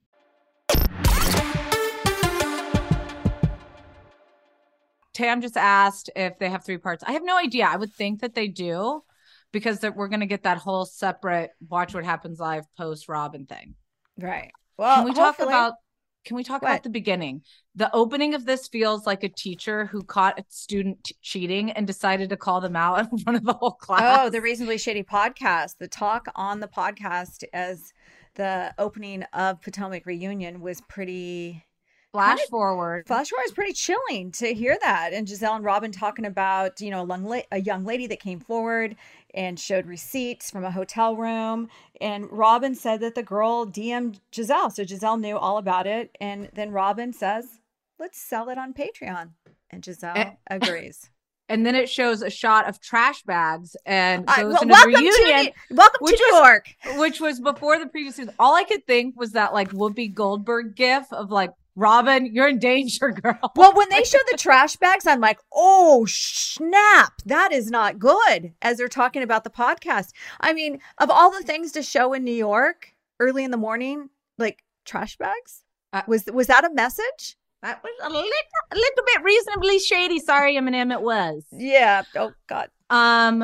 Speaker 1: Tam just asked if they have three parts. I have no idea. I would think that they do because that we're going to get that whole separate Watch What Happens Live post Robin thing.
Speaker 6: Right. Well,
Speaker 1: can we talk
Speaker 6: hopefully.
Speaker 1: about Can we talk
Speaker 6: What?
Speaker 1: about the beginning? The opening of this feels like a teacher who caught a student t- cheating and decided to call them out in front of the whole class.
Speaker 6: Oh, the Reasonably Shady podcast. The talk on the podcast as the opening of Potomac Reunion was pretty...
Speaker 1: Flash
Speaker 6: kind of-
Speaker 1: forward.
Speaker 6: Flash forward is pretty chilling to hear that. And Giselle and Robin talking about, you know, a young, la- a young lady that came forward and showed receipts from a hotel room. And Robin said that the girl D M'd Giselle. So Giselle knew all about it. And then Robin says, let's sell it on Patreon. And Giselle
Speaker 1: Eh.
Speaker 6: agrees.
Speaker 1: And then it shows a shot of trash bags and
Speaker 6: Uh,
Speaker 1: goes
Speaker 6: well,
Speaker 1: into
Speaker 6: welcome
Speaker 1: the reunion,
Speaker 6: to, New- welcome
Speaker 1: which
Speaker 6: to New
Speaker 1: was-
Speaker 6: York.
Speaker 1: which was before the previous season. All I could think was that like Whoopi Goldberg gif of like, Robin, you're in danger, girl.
Speaker 6: Well, when they showed the trash bags, I'm like, oh, snap. That is not good, as they're talking about the podcast. I mean, of all the things to show in New York early in the morning, like trash bags,
Speaker 1: Uh,
Speaker 6: was was that a message?
Speaker 1: That was a little, a little bit reasonably shady. Sorry, Eminem, it was.
Speaker 6: Yeah. Oh, God.
Speaker 1: Um,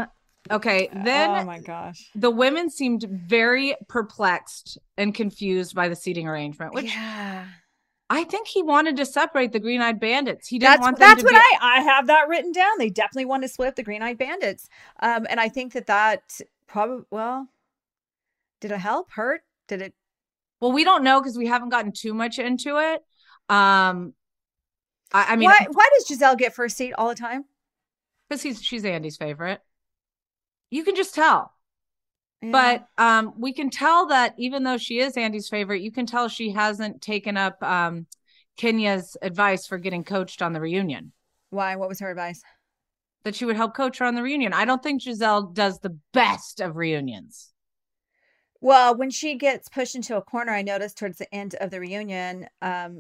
Speaker 1: Okay, then
Speaker 6: oh my gosh,
Speaker 1: the women seemed very perplexed and confused by the seating arrangement, which
Speaker 6: yeah.
Speaker 1: I think he wanted to separate the Green-Eyed Bandits. He didn't
Speaker 6: That's
Speaker 1: want them
Speaker 6: that's
Speaker 1: to
Speaker 6: what
Speaker 1: be-
Speaker 6: I I have that written down. They definitely want to split up the Green-Eyed Bandits, um, and I think that that probably well, did it help? Hurt? Did it?
Speaker 1: Well, we don't know because we haven't gotten too much into it. Um, I, I mean,
Speaker 6: why why does Giselle get first seat all the time?
Speaker 1: Because he's she's Andy's favorite. You can just tell.
Speaker 6: Yeah.
Speaker 1: But um, we can tell that even though she is Andy's favorite, you can tell she hasn't taken up um, Kenya's advice for getting coached on the reunion.
Speaker 6: Why? What was her advice?
Speaker 1: That she would help coach her on the reunion. I don't think Giselle does the best of reunions.
Speaker 6: Well, when she gets pushed into a corner, I noticed towards the end of the reunion, um,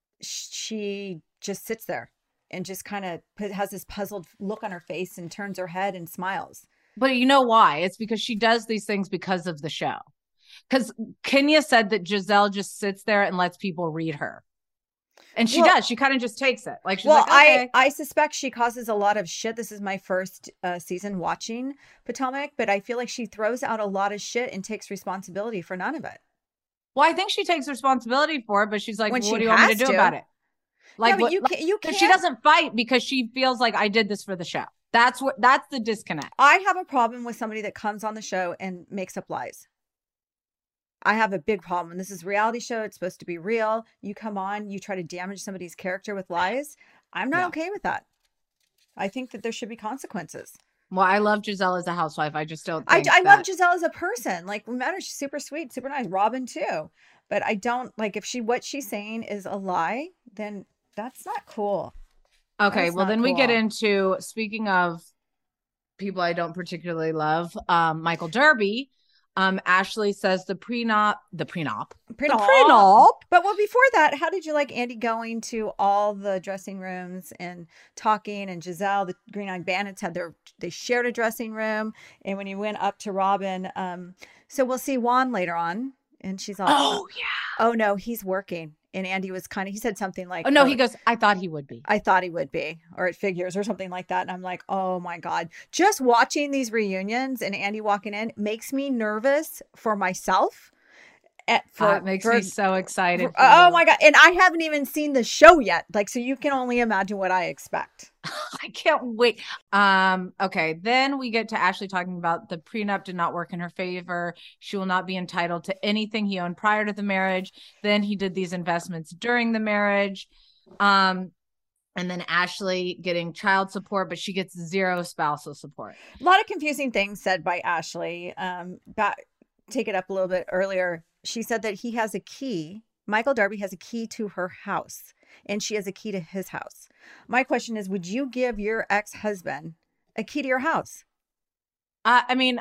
Speaker 6: she just sits there and just kind of has this puzzled look on her face and turns her head and smiles.
Speaker 1: But you know why? It's because she does these things because of the show. Because Kenya said that Giselle just sits there and lets people read her. And she
Speaker 6: well,
Speaker 1: does. She kind of just takes it. Like she's
Speaker 6: well,
Speaker 1: like, okay.
Speaker 6: I, I suspect she causes a lot of shit. This is my first uh, season watching Potomac, but I feel like she throws out a lot of shit and takes responsibility for none of it.
Speaker 1: Well, I think she takes responsibility for it, but she's like, well,
Speaker 6: she
Speaker 1: what do you want me to do
Speaker 6: to.
Speaker 1: about it? Like,
Speaker 6: yeah, but
Speaker 1: what,
Speaker 6: you
Speaker 1: like,
Speaker 6: can't, you can't.
Speaker 1: She doesn't fight because she feels like I did this for the show. That's what. That's the disconnect.
Speaker 6: I have a problem with somebody that comes on the show and makes up lies. I have a big problem. This is a reality show. It's supposed to be real. You come on, you try to damage somebody's character with lies. I'm not yeah. okay with that. I think that there should be consequences.
Speaker 1: Well, I love Giselle as a housewife. I just don't
Speaker 6: I,
Speaker 1: think
Speaker 6: I
Speaker 1: that...
Speaker 6: love Giselle as a person. Like, no matter, she's super sweet, super nice. Robin too. But I don't, like, if she, what she's saying is a lie, then that's not cool.
Speaker 1: Okay,
Speaker 6: that's
Speaker 1: well, then
Speaker 6: cool.
Speaker 1: we get into, speaking of people I don't particularly love, um, Michael Derby. Um, Ashley says the prenup, the prenup,
Speaker 6: prenup.
Speaker 1: the prenup.
Speaker 6: But well, before that, how did you like Andy going to all the dressing rooms and talking? And Giselle, the Green-Eyed Bandits had their, they shared a dressing room. And when he went up to Robin, um, so we'll see Juan later on. And she's all,
Speaker 1: oh yeah,
Speaker 6: oh no, he's working. And Andy was kind of, he said something like,
Speaker 1: oh no, oh, he goes, I thought he would be.
Speaker 6: I thought he would be, or it figures or something like that. And I'm like, oh my God, just watching these reunions and Andy walking in makes me nervous for myself. At, for,
Speaker 1: uh, it makes
Speaker 6: for,
Speaker 1: me so excited.
Speaker 6: For, oh my God. And I haven't even seen the show yet. Like, so you can only imagine what I expect.
Speaker 1: I can't wait. Um, okay. Then we get to Ashley talking about the prenup did not work in her favor. She will not be entitled to anything he owned prior to the marriage. Then he did these investments during the marriage. Um, and then Ashley getting child support, but she gets zero spousal support.
Speaker 6: A lot of confusing things said by Ashley. Um, back, take it up a little bit earlier. She said that he has a key. Michael Derby has a key to her house and she has a key to his house. My question is, would you give your ex-husband a key to your house?
Speaker 1: Uh, I mean,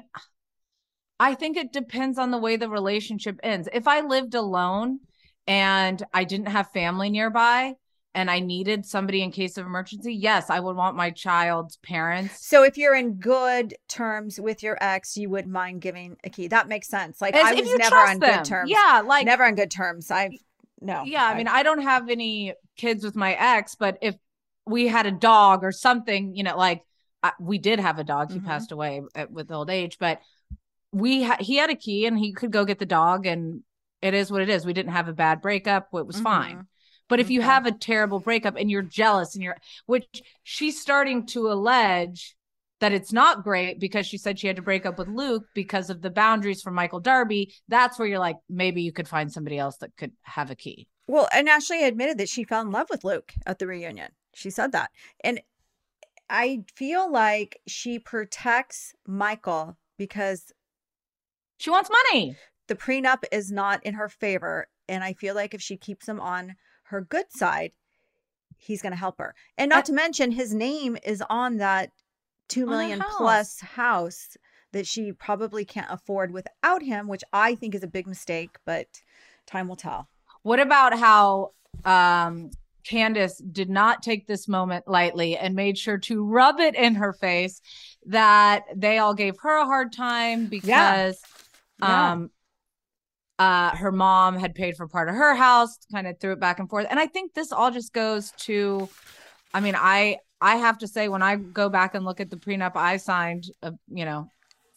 Speaker 1: I think it depends on the way the relationship ends. If I lived alone and I didn't have family nearby and I needed somebody in case of emergency, yes, I would want my child's parents.
Speaker 6: So if you're in good terms with your ex, you wouldn't mind giving a key. That makes sense. Like,
Speaker 1: As
Speaker 6: I was never on
Speaker 1: them.
Speaker 6: good terms.
Speaker 1: Yeah, like
Speaker 6: never on good terms. I've no.
Speaker 1: Yeah, I,
Speaker 6: I
Speaker 1: mean, I don't have any kids with my ex, but if we had a dog or something, you know, like I, we did have a dog. He mm-hmm. passed away at, with old age, but we ha- he had a key and he could go get the dog, and it is what it is. We didn't have a bad breakup. It was mm-hmm. fine. But if okay. you have a terrible breakup and you're jealous and you're, which she's starting to allege that it's not great because she said she had to break up with Luke because of the boundaries from Michael Derby. That's where you're like, maybe you could find somebody else that could have a key.
Speaker 6: Well, and Ashley admitted that she fell in love with Luke at the reunion. She said that. And I feel like she protects Michael because
Speaker 1: she wants money.
Speaker 6: The prenup is not in her favor. And I feel like if she keeps him on her good side, he's going to help her. And not I, to mention his name is on that two million house. plus house that she probably can't afford without him, which I think is a big mistake, but time will tell.
Speaker 1: What about how um, Candace did not take this moment lightly and made sure to rub it in her face that they all gave her a hard time because yeah. Yeah. um Uh, her mom had paid for part of her house, kind of threw it back and forth. And I think this all just goes to, I mean, I, I have to say, when I go back and look at the prenup I signed, uh, you know,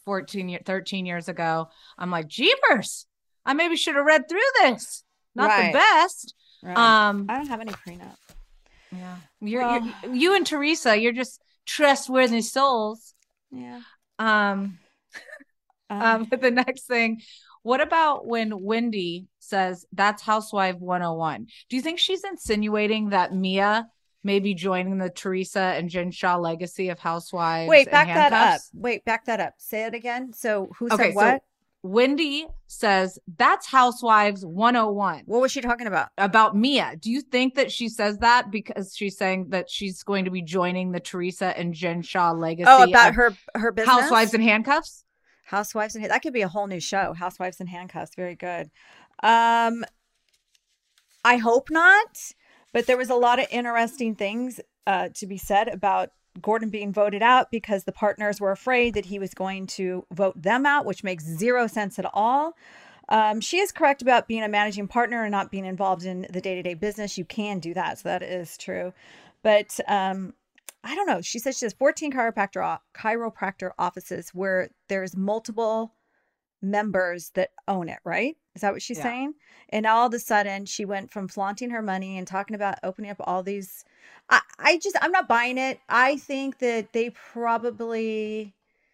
Speaker 1: fourteen, thirteen years ago, I'm like, jeepers, I maybe should have read through this. Not
Speaker 6: Right.
Speaker 1: the best.
Speaker 6: Right.
Speaker 1: Um,
Speaker 6: I don't have any prenup.
Speaker 1: yeah. You're,
Speaker 6: Well-
Speaker 1: you're, you and Teresa, you're just trustworthy souls.
Speaker 6: Yeah.
Speaker 1: Um,
Speaker 6: Um,
Speaker 1: um, but the next thing, what about when Wendy says that's Housewife one oh one? Do you think she's insinuating that Mia may be joining the Teresa and Jen Shaw legacy of Housewives?
Speaker 6: wait,
Speaker 1: in
Speaker 6: back that up.
Speaker 1: handcuffs?
Speaker 6: Wait, back that up. Say it again. So who
Speaker 1: Okay,
Speaker 6: said what?
Speaker 1: so Wendy says that's Housewives one oh one
Speaker 6: What was she talking about?
Speaker 1: about Mia. Do you think that she says that because she's saying that she's going to be joining the Teresa and Jen Shaw legacy?
Speaker 6: Oh, about
Speaker 1: of
Speaker 6: her her business.
Speaker 1: Housewives in Handcuffs?
Speaker 6: Housewives and that could be a whole new show. Housewives in Handcuffs. Very good. Um, I hope not, but there was a lot of interesting things uh, to be said about Gordon being voted out because the partners were afraid that he was going to vote them out, which makes zero sense at all. Um, she is correct about being a managing partner and not being involved in the day-to-day business. You can do that, so that is true. But um, I don't know. She says she has fourteen chiropractor chiropractor offices where there's multiple members that own it, right? Is that what she's
Speaker 1: Yeah.
Speaker 6: saying? And all of a sudden she went from flaunting her money and talking about opening up all these. I, I just, I'm not buying it. I think that they probably,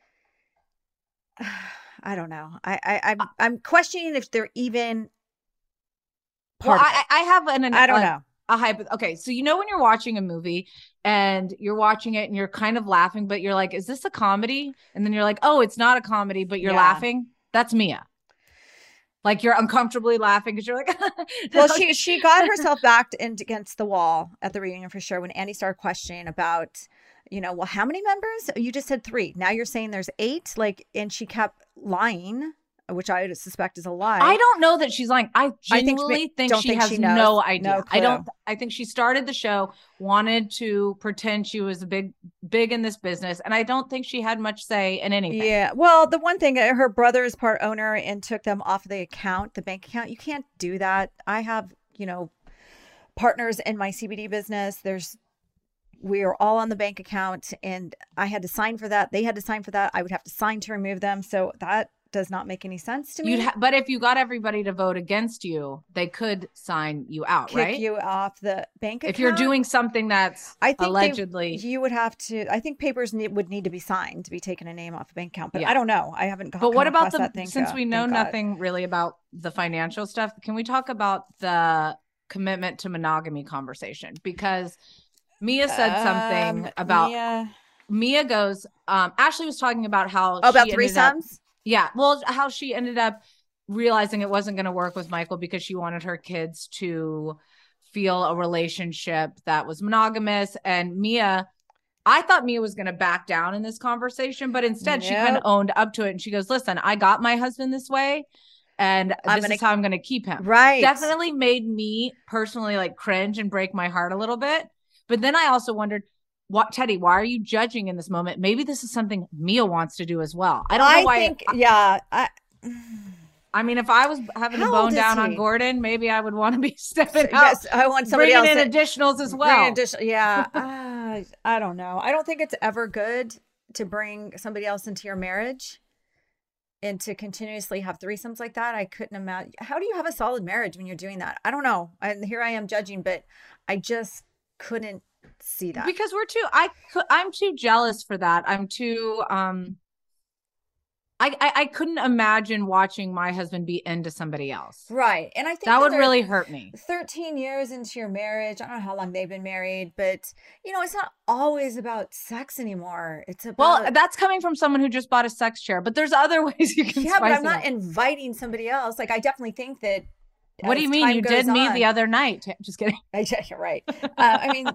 Speaker 6: I don't know. I, I, I'm, I'm questioning if they're even
Speaker 1: Well,
Speaker 6: part of
Speaker 1: I,
Speaker 6: it.
Speaker 1: I have an, an
Speaker 6: I don't
Speaker 1: a,
Speaker 6: know.
Speaker 1: a hypo. Okay, so you know when you're watching a movie and you're watching it and you're kind of laughing, but you're like, "Is this a comedy?" And then you're like, "Oh, it's not a comedy," but you're
Speaker 6: Yeah.
Speaker 1: laughing. That's Mia. Like you're uncomfortably laughing because you're like,
Speaker 6: Well, she she got herself backed in against the wall at the reunion for sure when Andy started questioning about, you know, well, how many members? You just said three. Now you're saying there's eight. Like, and she kept lying, which I would suspect is a lie.
Speaker 1: I don't know that she's lying. I
Speaker 6: I think-
Speaker 1: genuinely think,
Speaker 6: don't
Speaker 1: she
Speaker 6: think
Speaker 1: has
Speaker 6: she knows.
Speaker 1: no idea.
Speaker 6: No
Speaker 1: I don't.
Speaker 6: clue.
Speaker 1: I think she started the show, wanted to pretend she was a big, big in this business, and I don't think she had much say in anything.
Speaker 6: Yeah. Well, the one thing, uh, her brother is part owner and took them off the account, the bank account. You can't do that. I have, you know, partners in my C B D business. There's, we are all on the bank account and I had to sign for that. They had to sign for that. I would have to sign to remove them. So that does not make any sense to me.
Speaker 1: You'd ha- but if you got everybody to vote against you, they could sign you out,
Speaker 6: Kick
Speaker 1: right?
Speaker 6: you off the bank account.
Speaker 1: If you're doing something that's
Speaker 6: I think they-
Speaker 1: allegedly,
Speaker 6: you would have to, I think papers need, would need to be signed to be taking a name off a bank account, but
Speaker 1: Yeah.
Speaker 6: I don't know. I haven't got
Speaker 1: but what
Speaker 6: come
Speaker 1: about
Speaker 6: across
Speaker 1: the?
Speaker 6: that thing,
Speaker 1: Since
Speaker 6: uh,
Speaker 1: we know
Speaker 6: thank God.
Speaker 1: nothing really about the financial stuff, can we talk about the commitment to monogamy conversation? Because Mia said something
Speaker 6: Um,
Speaker 1: about
Speaker 6: Mia-
Speaker 1: Mia goes. Um, Ashley was talking about how
Speaker 6: Oh, about
Speaker 1: she ended up-
Speaker 6: threesomes?
Speaker 1: Yeah, well, how she ended up realizing it wasn't going to work with Michael because she wanted her kids to feel a relationship that was monogamous. And Mia, I thought Mia was going to back down in this conversation, but instead she kind of
Speaker 6: Nope.
Speaker 1: owned up to it. And she goes, "Listen, I got my husband this way, and
Speaker 6: I'm
Speaker 1: this
Speaker 6: gonna-
Speaker 1: is how I'm going to keep him."
Speaker 6: Right.
Speaker 1: Definitely made me personally like cringe and break my heart a little bit. But then I also wondered, what, Teddy, why are you judging in this moment? Maybe this is something Mia wants to do as well. I don't know
Speaker 6: I
Speaker 1: why.
Speaker 6: think, yeah. I,
Speaker 1: I mean, if I was having
Speaker 6: How
Speaker 1: to bone
Speaker 6: old is
Speaker 1: down on
Speaker 6: he?
Speaker 1: Gordon, maybe I would want to be stepping out,
Speaker 6: yes, I want somebody
Speaker 1: bringing
Speaker 6: else
Speaker 1: in
Speaker 6: that-
Speaker 1: additionals as
Speaker 6: bring
Speaker 1: well.
Speaker 6: addition- yeah. uh, I don't know. I don't think it's ever good to bring somebody else into your marriage and to continuously have threesomes like that. I couldn't imagine. How do you have a solid marriage when you're doing that? I don't know. And here I am judging, but I just couldn't see that.
Speaker 1: Because we're too, I, cou- I'm too jealous for that. I'm too, um, I, I, I couldn't imagine watching my husband be into somebody else.
Speaker 6: Right. And I think
Speaker 1: That would
Speaker 6: they're
Speaker 1: really hurt me.
Speaker 6: thirteen years into your marriage. I don't know how long they've been married, but you know, it's not always about sex anymore. It's about
Speaker 1: Well, that's coming from someone who just bought a sex chair, but there's other ways you can
Speaker 6: yeah, but
Speaker 1: spice
Speaker 6: I'm
Speaker 1: it
Speaker 6: not
Speaker 1: up.
Speaker 6: inviting somebody else. Like I definitely think that.
Speaker 1: What do
Speaker 6: as
Speaker 1: you mean?
Speaker 6: time
Speaker 1: You
Speaker 6: goes
Speaker 1: did me
Speaker 6: on-
Speaker 1: the other night. Just kidding.
Speaker 6: I, you're right. Uh, I mean,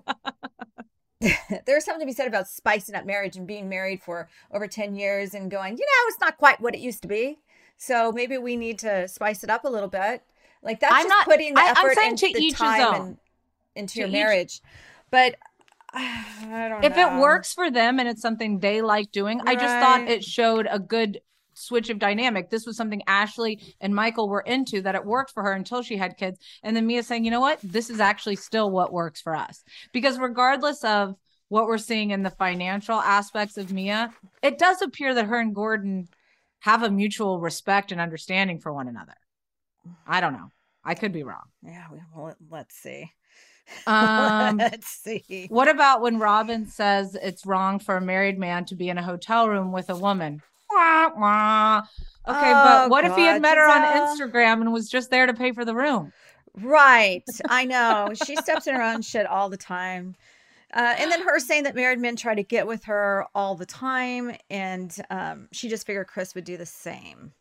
Speaker 6: there's something to be said about spicing up marriage and being married for over ten years and going, you know, it's not quite what it used to be. So maybe we need to spice it up a little bit. Like that's
Speaker 1: I'm
Speaker 6: just
Speaker 1: not-
Speaker 6: putting the
Speaker 1: I- I'm
Speaker 6: effort
Speaker 1: saying
Speaker 6: and
Speaker 1: to
Speaker 6: the
Speaker 1: each his
Speaker 6: time
Speaker 1: own.
Speaker 6: and, into
Speaker 1: To
Speaker 6: your
Speaker 1: each-
Speaker 6: marriage. But uh, I don't
Speaker 1: If
Speaker 6: know.
Speaker 1: it works for them and it's something they like doing, I just thought
Speaker 6: Right.
Speaker 1: it showed a good switch of dynamic. This was something Ashley and Michael were into, that it worked for her until she had kids. And then Mia saying, you know what, this is actually still what works for us. Because regardless of what we're seeing in the financial aspects of Mia, it does appear that her and Gordon have a mutual respect and understanding for one another. I don't know. I could be wrong.
Speaker 6: Yeah, well, let's see.
Speaker 1: Um,
Speaker 6: let's see.
Speaker 1: What about when Robin says it's wrong for a married man to be in a hotel room with a woman? Wah, wah. Okay,
Speaker 6: oh,
Speaker 1: but what
Speaker 6: God,
Speaker 1: if he had met
Speaker 6: Giselle.
Speaker 1: her on Instagram and was just there to pay for the room?
Speaker 6: Right. I know. She steps in her own shit all the time. Uh, and then her saying that married men try to get with her all the time. And um, she just figured Chris would do the same.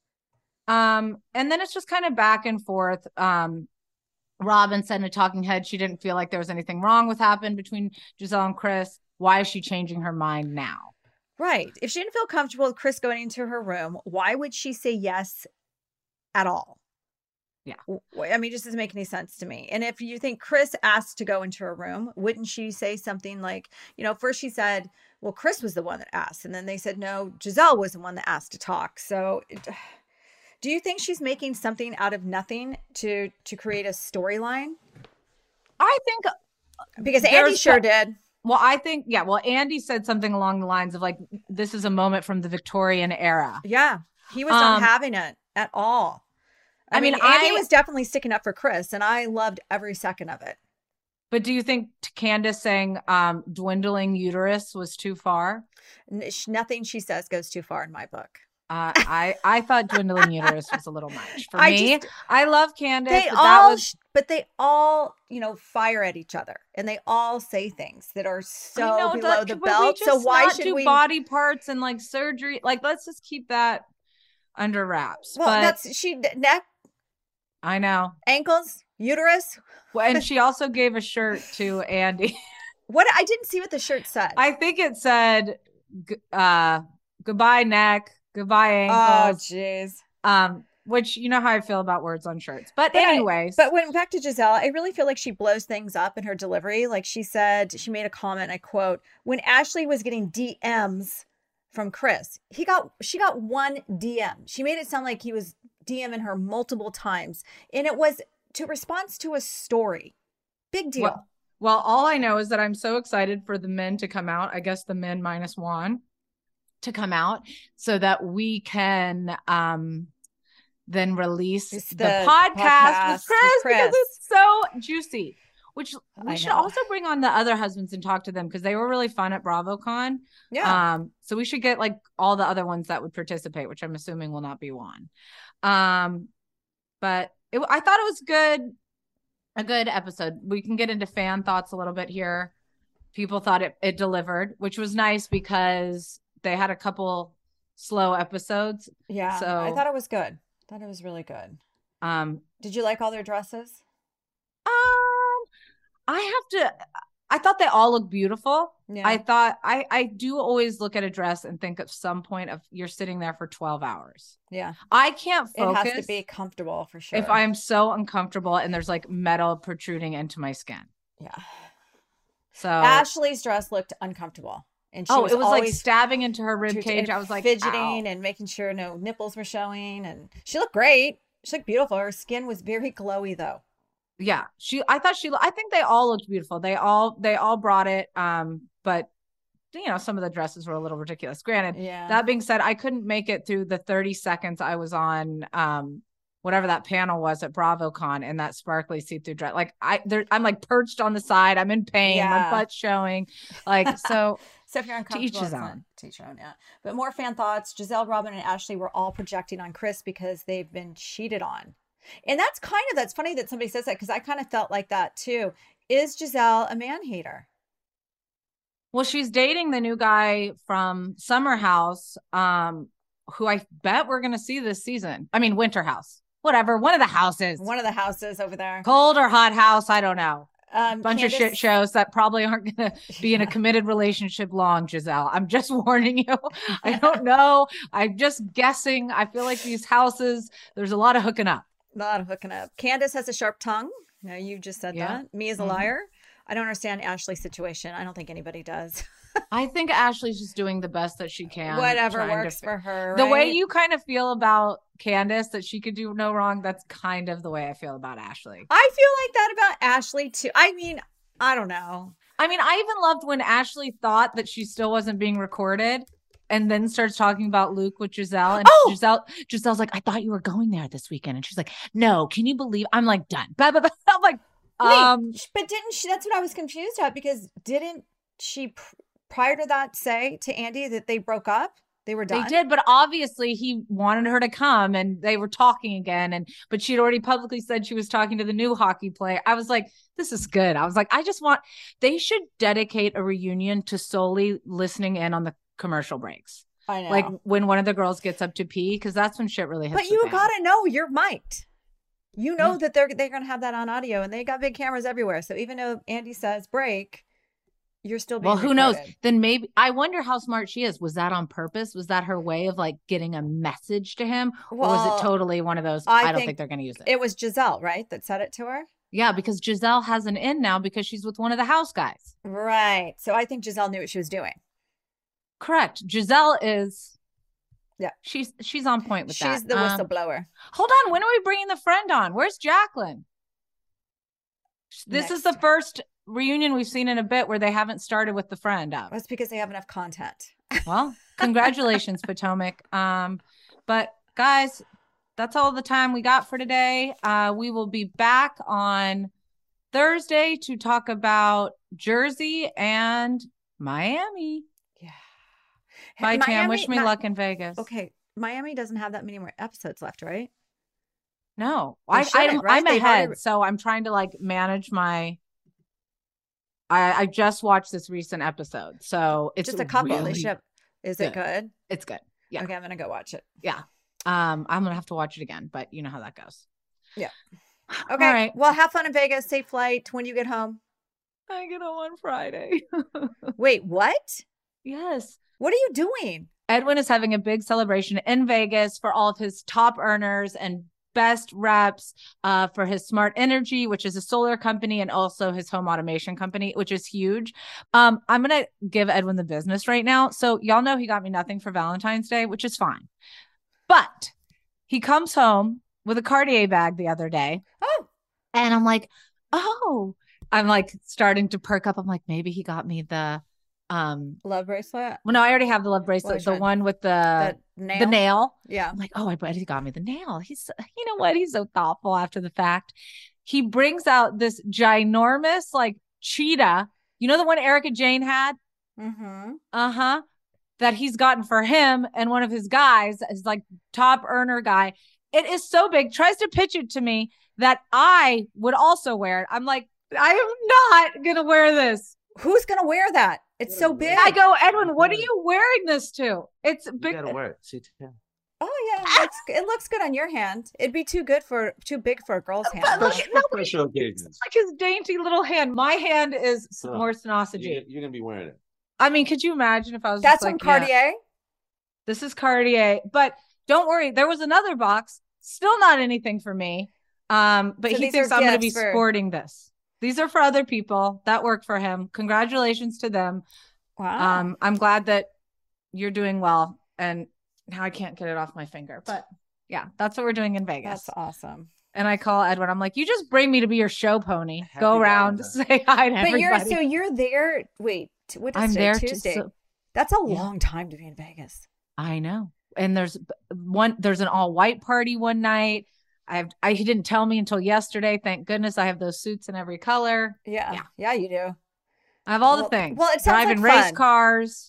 Speaker 1: Um, and then it's just kind of back and forth. Um, Robin said in a talking head she didn't feel like there was anything wrong with happened between Giselle and Chris. Why is she changing her mind now?
Speaker 6: Right. If she didn't feel comfortable with Chris going into her room, why would she say yes at all?
Speaker 1: Yeah.
Speaker 6: I mean, it just doesn't make any sense to me. And if you think Chris asked to go into her room, wouldn't she say something like, you know, first she said, well, Chris was the one that asked. And then they said, no, Giselle was the one that asked to talk. So it, do you think she's making something out of nothing to, to create a storyline?
Speaker 1: I think
Speaker 6: because Andy sure did.
Speaker 1: Well, I think, yeah, well, Andy said something along the lines of like, this is a moment from the Victorian era.
Speaker 6: Yeah. He was
Speaker 1: Um,
Speaker 6: not having it at all. I,
Speaker 1: I
Speaker 6: mean,
Speaker 1: mean,
Speaker 6: Andy
Speaker 1: I-
Speaker 6: was definitely sticking up for Chris, and I loved every second of it.
Speaker 1: But do you think Candace saying um, dwindling uterus was too far?
Speaker 6: N- sh- Nothing she says goes too far in my book.
Speaker 1: Uh, I, I thought dwindling uterus was a little much for
Speaker 6: I
Speaker 1: me.
Speaker 6: just-
Speaker 1: I love Candace.
Speaker 6: They
Speaker 1: but
Speaker 6: all,
Speaker 1: that was,
Speaker 6: sh- but they all, you know, fire at each other, and they all say things that are so
Speaker 1: I know,
Speaker 6: below
Speaker 1: that-
Speaker 6: the
Speaker 1: but we
Speaker 6: belt. So
Speaker 1: just
Speaker 6: why
Speaker 1: not
Speaker 6: should
Speaker 1: do
Speaker 6: we?
Speaker 1: body parts and like surgery? Like, let's just keep that under wraps.
Speaker 6: Well,
Speaker 1: but
Speaker 6: that's she neck,
Speaker 1: I know.
Speaker 6: ankles, uterus.
Speaker 1: Well, and she also gave a shirt to Andy.
Speaker 6: What I didn't see what the shirt said.
Speaker 1: I think it said, g- uh, "Goodbye neck, goodbye
Speaker 6: oh,
Speaker 1: ankles."
Speaker 6: jeez.
Speaker 1: um, which you know how I feel about words on shirts. But,
Speaker 6: But I-
Speaker 1: anyways,
Speaker 6: But when back to Giselle, I really feel like she blows things up in her delivery. Like she said, she made a comment, I quote, when Ashley was getting D Ms from Chris, he got she got one D M. She made it sound like he was DMing her multiple times. And it was to response to a story. Big deal.
Speaker 1: Well, well, all I know is that I'm so excited for the men to come out. I guess the men minus Juan to come out so that we can um then release
Speaker 6: It's
Speaker 1: the,
Speaker 6: the
Speaker 1: podcast,
Speaker 6: podcast
Speaker 1: with
Speaker 6: with
Speaker 1: Chris, because
Speaker 6: Chris.
Speaker 1: it's so juicy. Which we
Speaker 6: I
Speaker 1: should
Speaker 6: know.
Speaker 1: also bring on the other husbands and talk to them because they were really fun at BravoCon.
Speaker 6: yeah.
Speaker 1: Um, so we should get like all the other ones that would participate, which I'm assuming will not be Juan. Um, but it, I thought it was good, a good episode. We can get into fan thoughts a little bit here. People thought it, it delivered, which was nice because they had a couple slow episodes.
Speaker 6: yeah.
Speaker 1: so-
Speaker 6: I thought it was good. I thought it was really good.
Speaker 1: Um,
Speaker 6: Did you like all their dresses?
Speaker 1: um, I have to. I thought they all looked beautiful.
Speaker 6: Yeah.
Speaker 1: I thought I I do always look at a dress and think at some point of you're sitting there for twelve hours.
Speaker 6: yeah.
Speaker 1: I can't focus.
Speaker 6: It has to be comfortable for sure.
Speaker 1: if I'm so uncomfortable and there's like metal protruding into my skin.
Speaker 6: yeah.
Speaker 1: So
Speaker 6: Ashley's dress looked uncomfortable. And she
Speaker 1: oh,
Speaker 6: was
Speaker 1: it was like
Speaker 6: always
Speaker 1: stabbing into her rib
Speaker 6: too-
Speaker 1: cage.
Speaker 6: and
Speaker 1: I was like
Speaker 6: fidgeting
Speaker 1: ow.
Speaker 6: and making sure no nipples were showing. And she looked great. She looked beautiful. Her skin was very glowy though.
Speaker 1: Yeah, she. I thought she. I think they all looked beautiful. They all. They all brought it. Um, but you know, some of the dresses were a little ridiculous. Granted,
Speaker 6: Yeah.
Speaker 1: that being said, I couldn't make it through the thirty seconds I was on. Um, whatever that panel was at BravoCon in that sparkly see-through dress. Like I, there, I'm like perched on the side. I'm in pain. My
Speaker 6: Yeah.
Speaker 1: butt's showing. Like so.
Speaker 6: So if you're uncomfortable,
Speaker 1: each his
Speaker 6: it's
Speaker 1: own.
Speaker 6: not- to each your own, yeah. But more fan thoughts. Giselle, Robin, and Ashley were all projecting on Chris because they've been cheated on. And that's kind of, that's funny that somebody says that because I kind of felt like that too. Is Giselle a man hater?
Speaker 1: Well, she's dating the new guy from Summer House, um, who I bet we're gonna see this season. I mean, Winter House, whatever, one of the houses,
Speaker 6: One of the houses over there.
Speaker 1: cold or hot house, I don't know.
Speaker 6: Um,
Speaker 1: Bunch of shit
Speaker 6: Candace-
Speaker 1: shows that probably aren't gonna be in a
Speaker 6: Yeah.
Speaker 1: committed relationship long, Giselle. I'm just warning you. I don't know. I'm just guessing. I feel like these houses, there's a lot of hooking up.
Speaker 6: A lot of hooking up. Candace has a sharp tongue. No, you just said
Speaker 1: Yeah.
Speaker 6: that. Me is a
Speaker 1: Mhm.
Speaker 6: liar. I don't understand Ashley's situation. I don't think anybody does.
Speaker 1: I think Ashley's just doing the best that she can.
Speaker 6: Whatever
Speaker 1: trying to
Speaker 6: works
Speaker 1: fi-
Speaker 6: for her.
Speaker 1: The way
Speaker 6: right?
Speaker 1: you kind of feel about Candace, that she could do no wrong, that's kind of the way I feel about Ashley.
Speaker 6: I feel like that about Ashley too. I mean, I don't know.
Speaker 1: I mean, I even loved when Ashley thought that she still wasn't being recorded and then starts talking about Luke with Giselle. And
Speaker 6: oh!
Speaker 1: Giselle, Giselle's like, I thought you were going there this weekend. And she's like, no, can you believe? I'm like, done. Blah, blah, blah. I'm like, um,
Speaker 6: Wait, but didn't she? That's what I was confused at, because didn't she pr- prior to that say to Andy that they broke up? They were done.
Speaker 1: They did, but obviously he wanted her to come, and they were talking again. And but she'd already publicly said she was talking to the new hockey player. I was like, this is good. I was like, I just want. They should dedicate a reunion to solely listening in on the commercial breaks.
Speaker 6: I know,
Speaker 1: like when one of the girls gets up to pee, because that's when shit really hits.
Speaker 6: But you
Speaker 1: fan.
Speaker 6: gotta know you're mic'd. You know
Speaker 1: yeah.
Speaker 6: that they're they're gonna have that on audio, and they got big cameras everywhere. So even though Andy says break, you're still being
Speaker 1: well, who
Speaker 6: recorded.
Speaker 1: knows? Then maybe I wonder how smart she is. Was that on purpose? Was that her way of like getting a message to him,
Speaker 6: well,
Speaker 1: or was it totally one of those?
Speaker 6: I,
Speaker 1: I don't
Speaker 6: think
Speaker 1: think they're going to use it.
Speaker 6: It was Giselle, right, that said it to her.
Speaker 1: Yeah, because Giselle has an in now because she's with one of the house guys.
Speaker 6: Right. So I think Giselle knew what she was doing.
Speaker 1: Correct. Giselle is.
Speaker 6: Yeah,
Speaker 1: she's she's on point with
Speaker 6: she's
Speaker 1: that.
Speaker 6: She's the whistleblower.
Speaker 1: Um, hold on, when are we bringing the friend on? Where's Jacqueline? This
Speaker 6: Next.
Speaker 1: is the first reunion we've seen in a bit where they haven't started with the friend up.
Speaker 6: That's because they have enough content.
Speaker 1: Well, congratulations, Potomac. Um, but guys, that's all the time we got for today. Uh, we will be back on Thursday to talk about Jersey and Miami.
Speaker 6: Yeah.
Speaker 1: Bye,
Speaker 6: Miami,
Speaker 1: Tam. Wish me
Speaker 6: Ma-
Speaker 1: luck in Vegas.
Speaker 6: Okay. Miami doesn't have that many more episodes left, right?
Speaker 1: No,
Speaker 6: They
Speaker 1: I, I
Speaker 6: shouldn't, right?
Speaker 1: I'm
Speaker 6: They've
Speaker 1: ahead,
Speaker 6: already-
Speaker 1: so I'm trying to like manage my. I I just watched this recent episode, so it's
Speaker 6: just a couple.
Speaker 1: Really
Speaker 6: They should have. Is
Speaker 1: good.
Speaker 6: it good?
Speaker 1: It's good. Yeah.
Speaker 6: Okay, I'm gonna go watch it.
Speaker 1: Yeah. Um, I'm gonna have to watch it again, but you know how that goes.
Speaker 6: Yeah.
Speaker 1: All
Speaker 6: Okay.
Speaker 1: right.
Speaker 6: Well, have fun in Vegas. Safe flight. When you get home.
Speaker 1: I get home on Friday.
Speaker 6: Wait, what?
Speaker 1: Yes.
Speaker 6: What are you doing?
Speaker 1: Edwin is having a big celebration in Vegas for all of his top earners and best reps uh, for his Smart Energy, which is a solar company, and also his home automation company, which is huge. Um, I'm going to give Edwin the business right now. So y'all know he got me nothing for Valentine's Day, which is fine. But he comes home with a Cartier bag the other day.
Speaker 6: Oh.
Speaker 1: And I'm like, oh, I'm like starting to perk up. I'm like, maybe he got me the um
Speaker 6: love bracelet.
Speaker 1: Well, no, I already have the love bracelet,
Speaker 6: Which
Speaker 1: the
Speaker 6: one?
Speaker 1: one with the
Speaker 6: The nail.
Speaker 1: the nail.
Speaker 6: Yeah.
Speaker 1: I'm like, oh, I bet he got me the nail. He's, you know what? He's so thoughtful after the fact. He brings out this ginormous like cheetah. You know the one Erica Jane had?
Speaker 6: Mm-hmm.
Speaker 1: Uh-huh. That he's gotten for him and one of his guys is like top earner guy. It is so big. Tries to pitch it to me that I would also wear it. I'm like, I am not gonna wear this.
Speaker 6: Who's gonna wear that? It's so big.
Speaker 1: I go, Edwin, what are you wearing this to? It's big.
Speaker 8: You gotta wear it. See, yeah.
Speaker 6: Oh yeah, it looks, it looks good on your hand. It'd be too good for too big for a girl's hand.
Speaker 1: But look,
Speaker 8: Special-
Speaker 1: nobody-
Speaker 8: special occasions.
Speaker 1: It's like his dainty little hand. My hand is
Speaker 8: Oh.
Speaker 1: more synosage.
Speaker 8: You're, you're gonna be wearing it.
Speaker 1: I mean, could you imagine if I was
Speaker 6: That's
Speaker 1: just
Speaker 6: from
Speaker 1: like,
Speaker 6: Cartier.
Speaker 1: yeah, this is Cartier. But don't worry, there was another box, still not anything for me. Um, but
Speaker 6: So
Speaker 1: he
Speaker 6: these
Speaker 1: thinks
Speaker 6: are
Speaker 1: I'm going to be
Speaker 6: gifts for-
Speaker 1: sporting this. These are for other people that work for him. Congratulations to them.
Speaker 6: Wow.
Speaker 1: Um, I'm glad that you're doing well. And now I can't get it off my finger. But yeah, that's what we're doing in Vegas.
Speaker 6: That's awesome.
Speaker 1: And I call Edwin. I'm like, you just bring me to be your show pony.
Speaker 8: Happy
Speaker 1: Go around,
Speaker 8: Valentine's.
Speaker 1: say hi to
Speaker 6: But
Speaker 1: everybody.
Speaker 6: you're so you're there. Wait, t- what is
Speaker 1: I'm
Speaker 6: today?
Speaker 1: there to
Speaker 6: Tuesday.
Speaker 1: so-
Speaker 6: That's a
Speaker 1: Yeah.
Speaker 6: long time to be in Vegas.
Speaker 1: I know. And there's one, there's an all white party one night. I have, I, he didn't tell me until yesterday. Thank goodness I have those suits in every color.
Speaker 6: Yeah,
Speaker 1: Yeah.
Speaker 6: yeah, you do.
Speaker 1: I have all
Speaker 6: Well-
Speaker 1: the things.
Speaker 6: well, it sounds
Speaker 1: Driving
Speaker 6: like
Speaker 1: race
Speaker 6: fun.
Speaker 1: cars.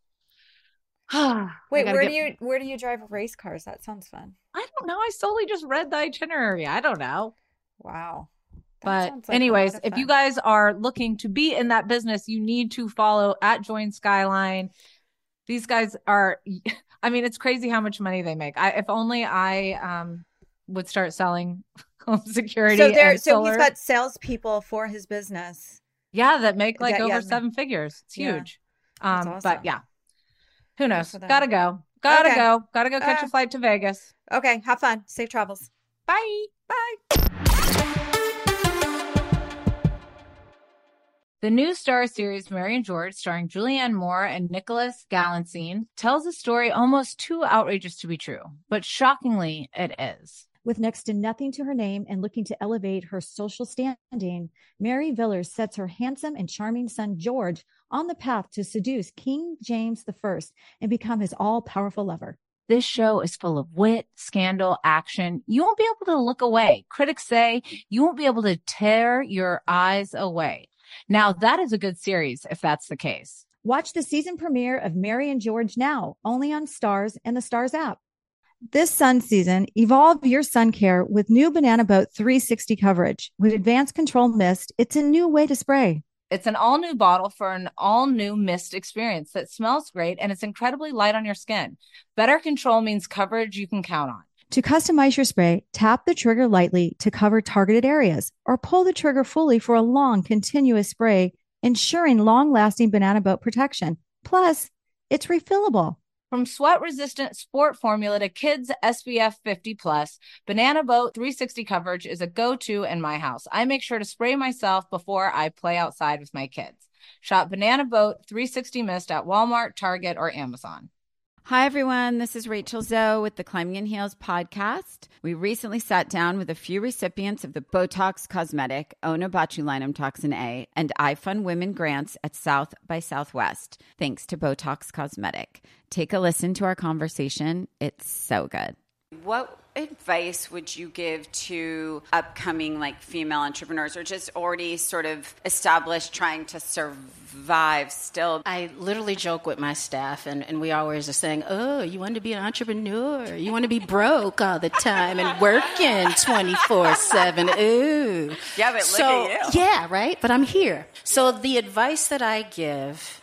Speaker 1: I
Speaker 6: Wait,
Speaker 1: gotta
Speaker 6: where
Speaker 1: get-
Speaker 6: do you where do you drive race cars? That sounds fun.
Speaker 1: I don't know. I solely just read the itinerary. I don't know.
Speaker 6: Wow. That
Speaker 1: But
Speaker 6: sounds like a
Speaker 1: anyways,
Speaker 6: lot of
Speaker 1: if you
Speaker 6: fun.
Speaker 1: guys are looking to be in that business, you need to follow at Join Skyline. These guys are, I mean, it's crazy how much money they make. I, if only I um would start selling home security.
Speaker 6: so there,
Speaker 1: and
Speaker 6: so
Speaker 1: solar.
Speaker 6: he's got salespeople for his business.
Speaker 1: Yeah, that make like
Speaker 6: That-
Speaker 1: over
Speaker 6: yeah.
Speaker 1: seven figures. It's
Speaker 6: Yeah.
Speaker 1: huge.
Speaker 6: That's
Speaker 1: Um,
Speaker 6: awesome.
Speaker 1: but yeah, who knows?
Speaker 6: for them.
Speaker 1: Gotta go. Gotta
Speaker 6: Okay.
Speaker 1: go. Gotta go catch
Speaker 6: Uh,
Speaker 1: a flight to Vegas.
Speaker 6: Okay, have fun. Safe travels.
Speaker 1: Bye.
Speaker 6: Bye.
Speaker 1: The new Star series Mary and George, starring Julianne Moore and Nicholas Galitzine, tells a story almost too outrageous to be true, but shockingly, it is.
Speaker 2: With next to nothing to her name and looking to elevate her social standing, Mary Villers sets her handsome and charming son, George, on the path to seduce King James the First and become his all-powerful lover.
Speaker 9: This show is full of wit, scandal, action. You won't be able to look away. Critics say you won't be able to tear your eyes away. Now, that is a good series if that's the case.
Speaker 2: Watch the season premiere of Mary and George now, only on Starz and the Starz app. This sun season, evolve your sun care with new Banana Boat three sixty coverage. With advanced control mist, it's a new way to spray.
Speaker 9: It's an all-new bottle for an all-new mist experience that smells great and it's incredibly light on your skin. Better control means coverage you can count on.
Speaker 2: To customize your spray, tap the trigger lightly to cover targeted areas or pull the trigger fully for a long, continuous spray, ensuring long-lasting Banana Boat protection. Plus, it's refillable.
Speaker 9: From sweat-resistant sport formula to kids S P F fifty plus, Banana Boat three sixty coverage is a go-to in my house. I make sure to spray myself before I play outside with my kids. Shop Banana Boat three sixty Mist at Walmart, Target, or Amazon.
Speaker 3: Hi, everyone. This is Rachel Zoe with the Climbing in Heels podcast. We recently sat down with a few recipients of the Botox Cosmetic, Onabotulinum Toxin A, and iFund Women grants at South by Southwest, thanks to Botox Cosmetic. Take a listen to our conversation. It's so good.
Speaker 10: What advice would you give to upcoming like female entrepreneurs or just already sort of established trying to survive still?
Speaker 4: I literally joke with my staff and, and we always are saying, oh, you want to be an entrepreneur? You want to be broke all the time and working twenty-four seven. Ooh.
Speaker 10: Yeah, but
Speaker 4: so,
Speaker 10: look at you.
Speaker 4: Yeah, right? But I'm here. So the advice that I give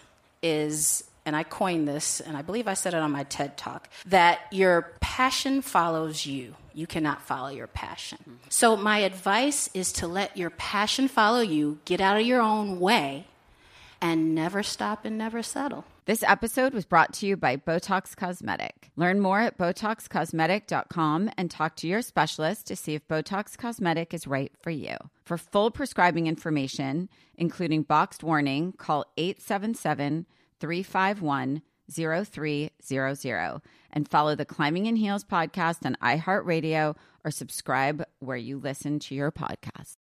Speaker 4: is, and I coined this, and I believe I said it on my TED Talk, that your passion follows you. You cannot follow your passion. Mm-hmm. So my advice is to let your passion follow you, get out of your own way, and never stop and never settle.
Speaker 3: This episode was brought to you by Botox Cosmetic. Learn more at Botox Cosmetic dot com and talk to your specialist to see if Botox Cosmetic is right for you. For full prescribing information, including boxed warning, call eight seven seven, three five one, zero three zero zero and follow the Climbing in Heels podcast on iHeartRadio or subscribe where you listen to your podcast.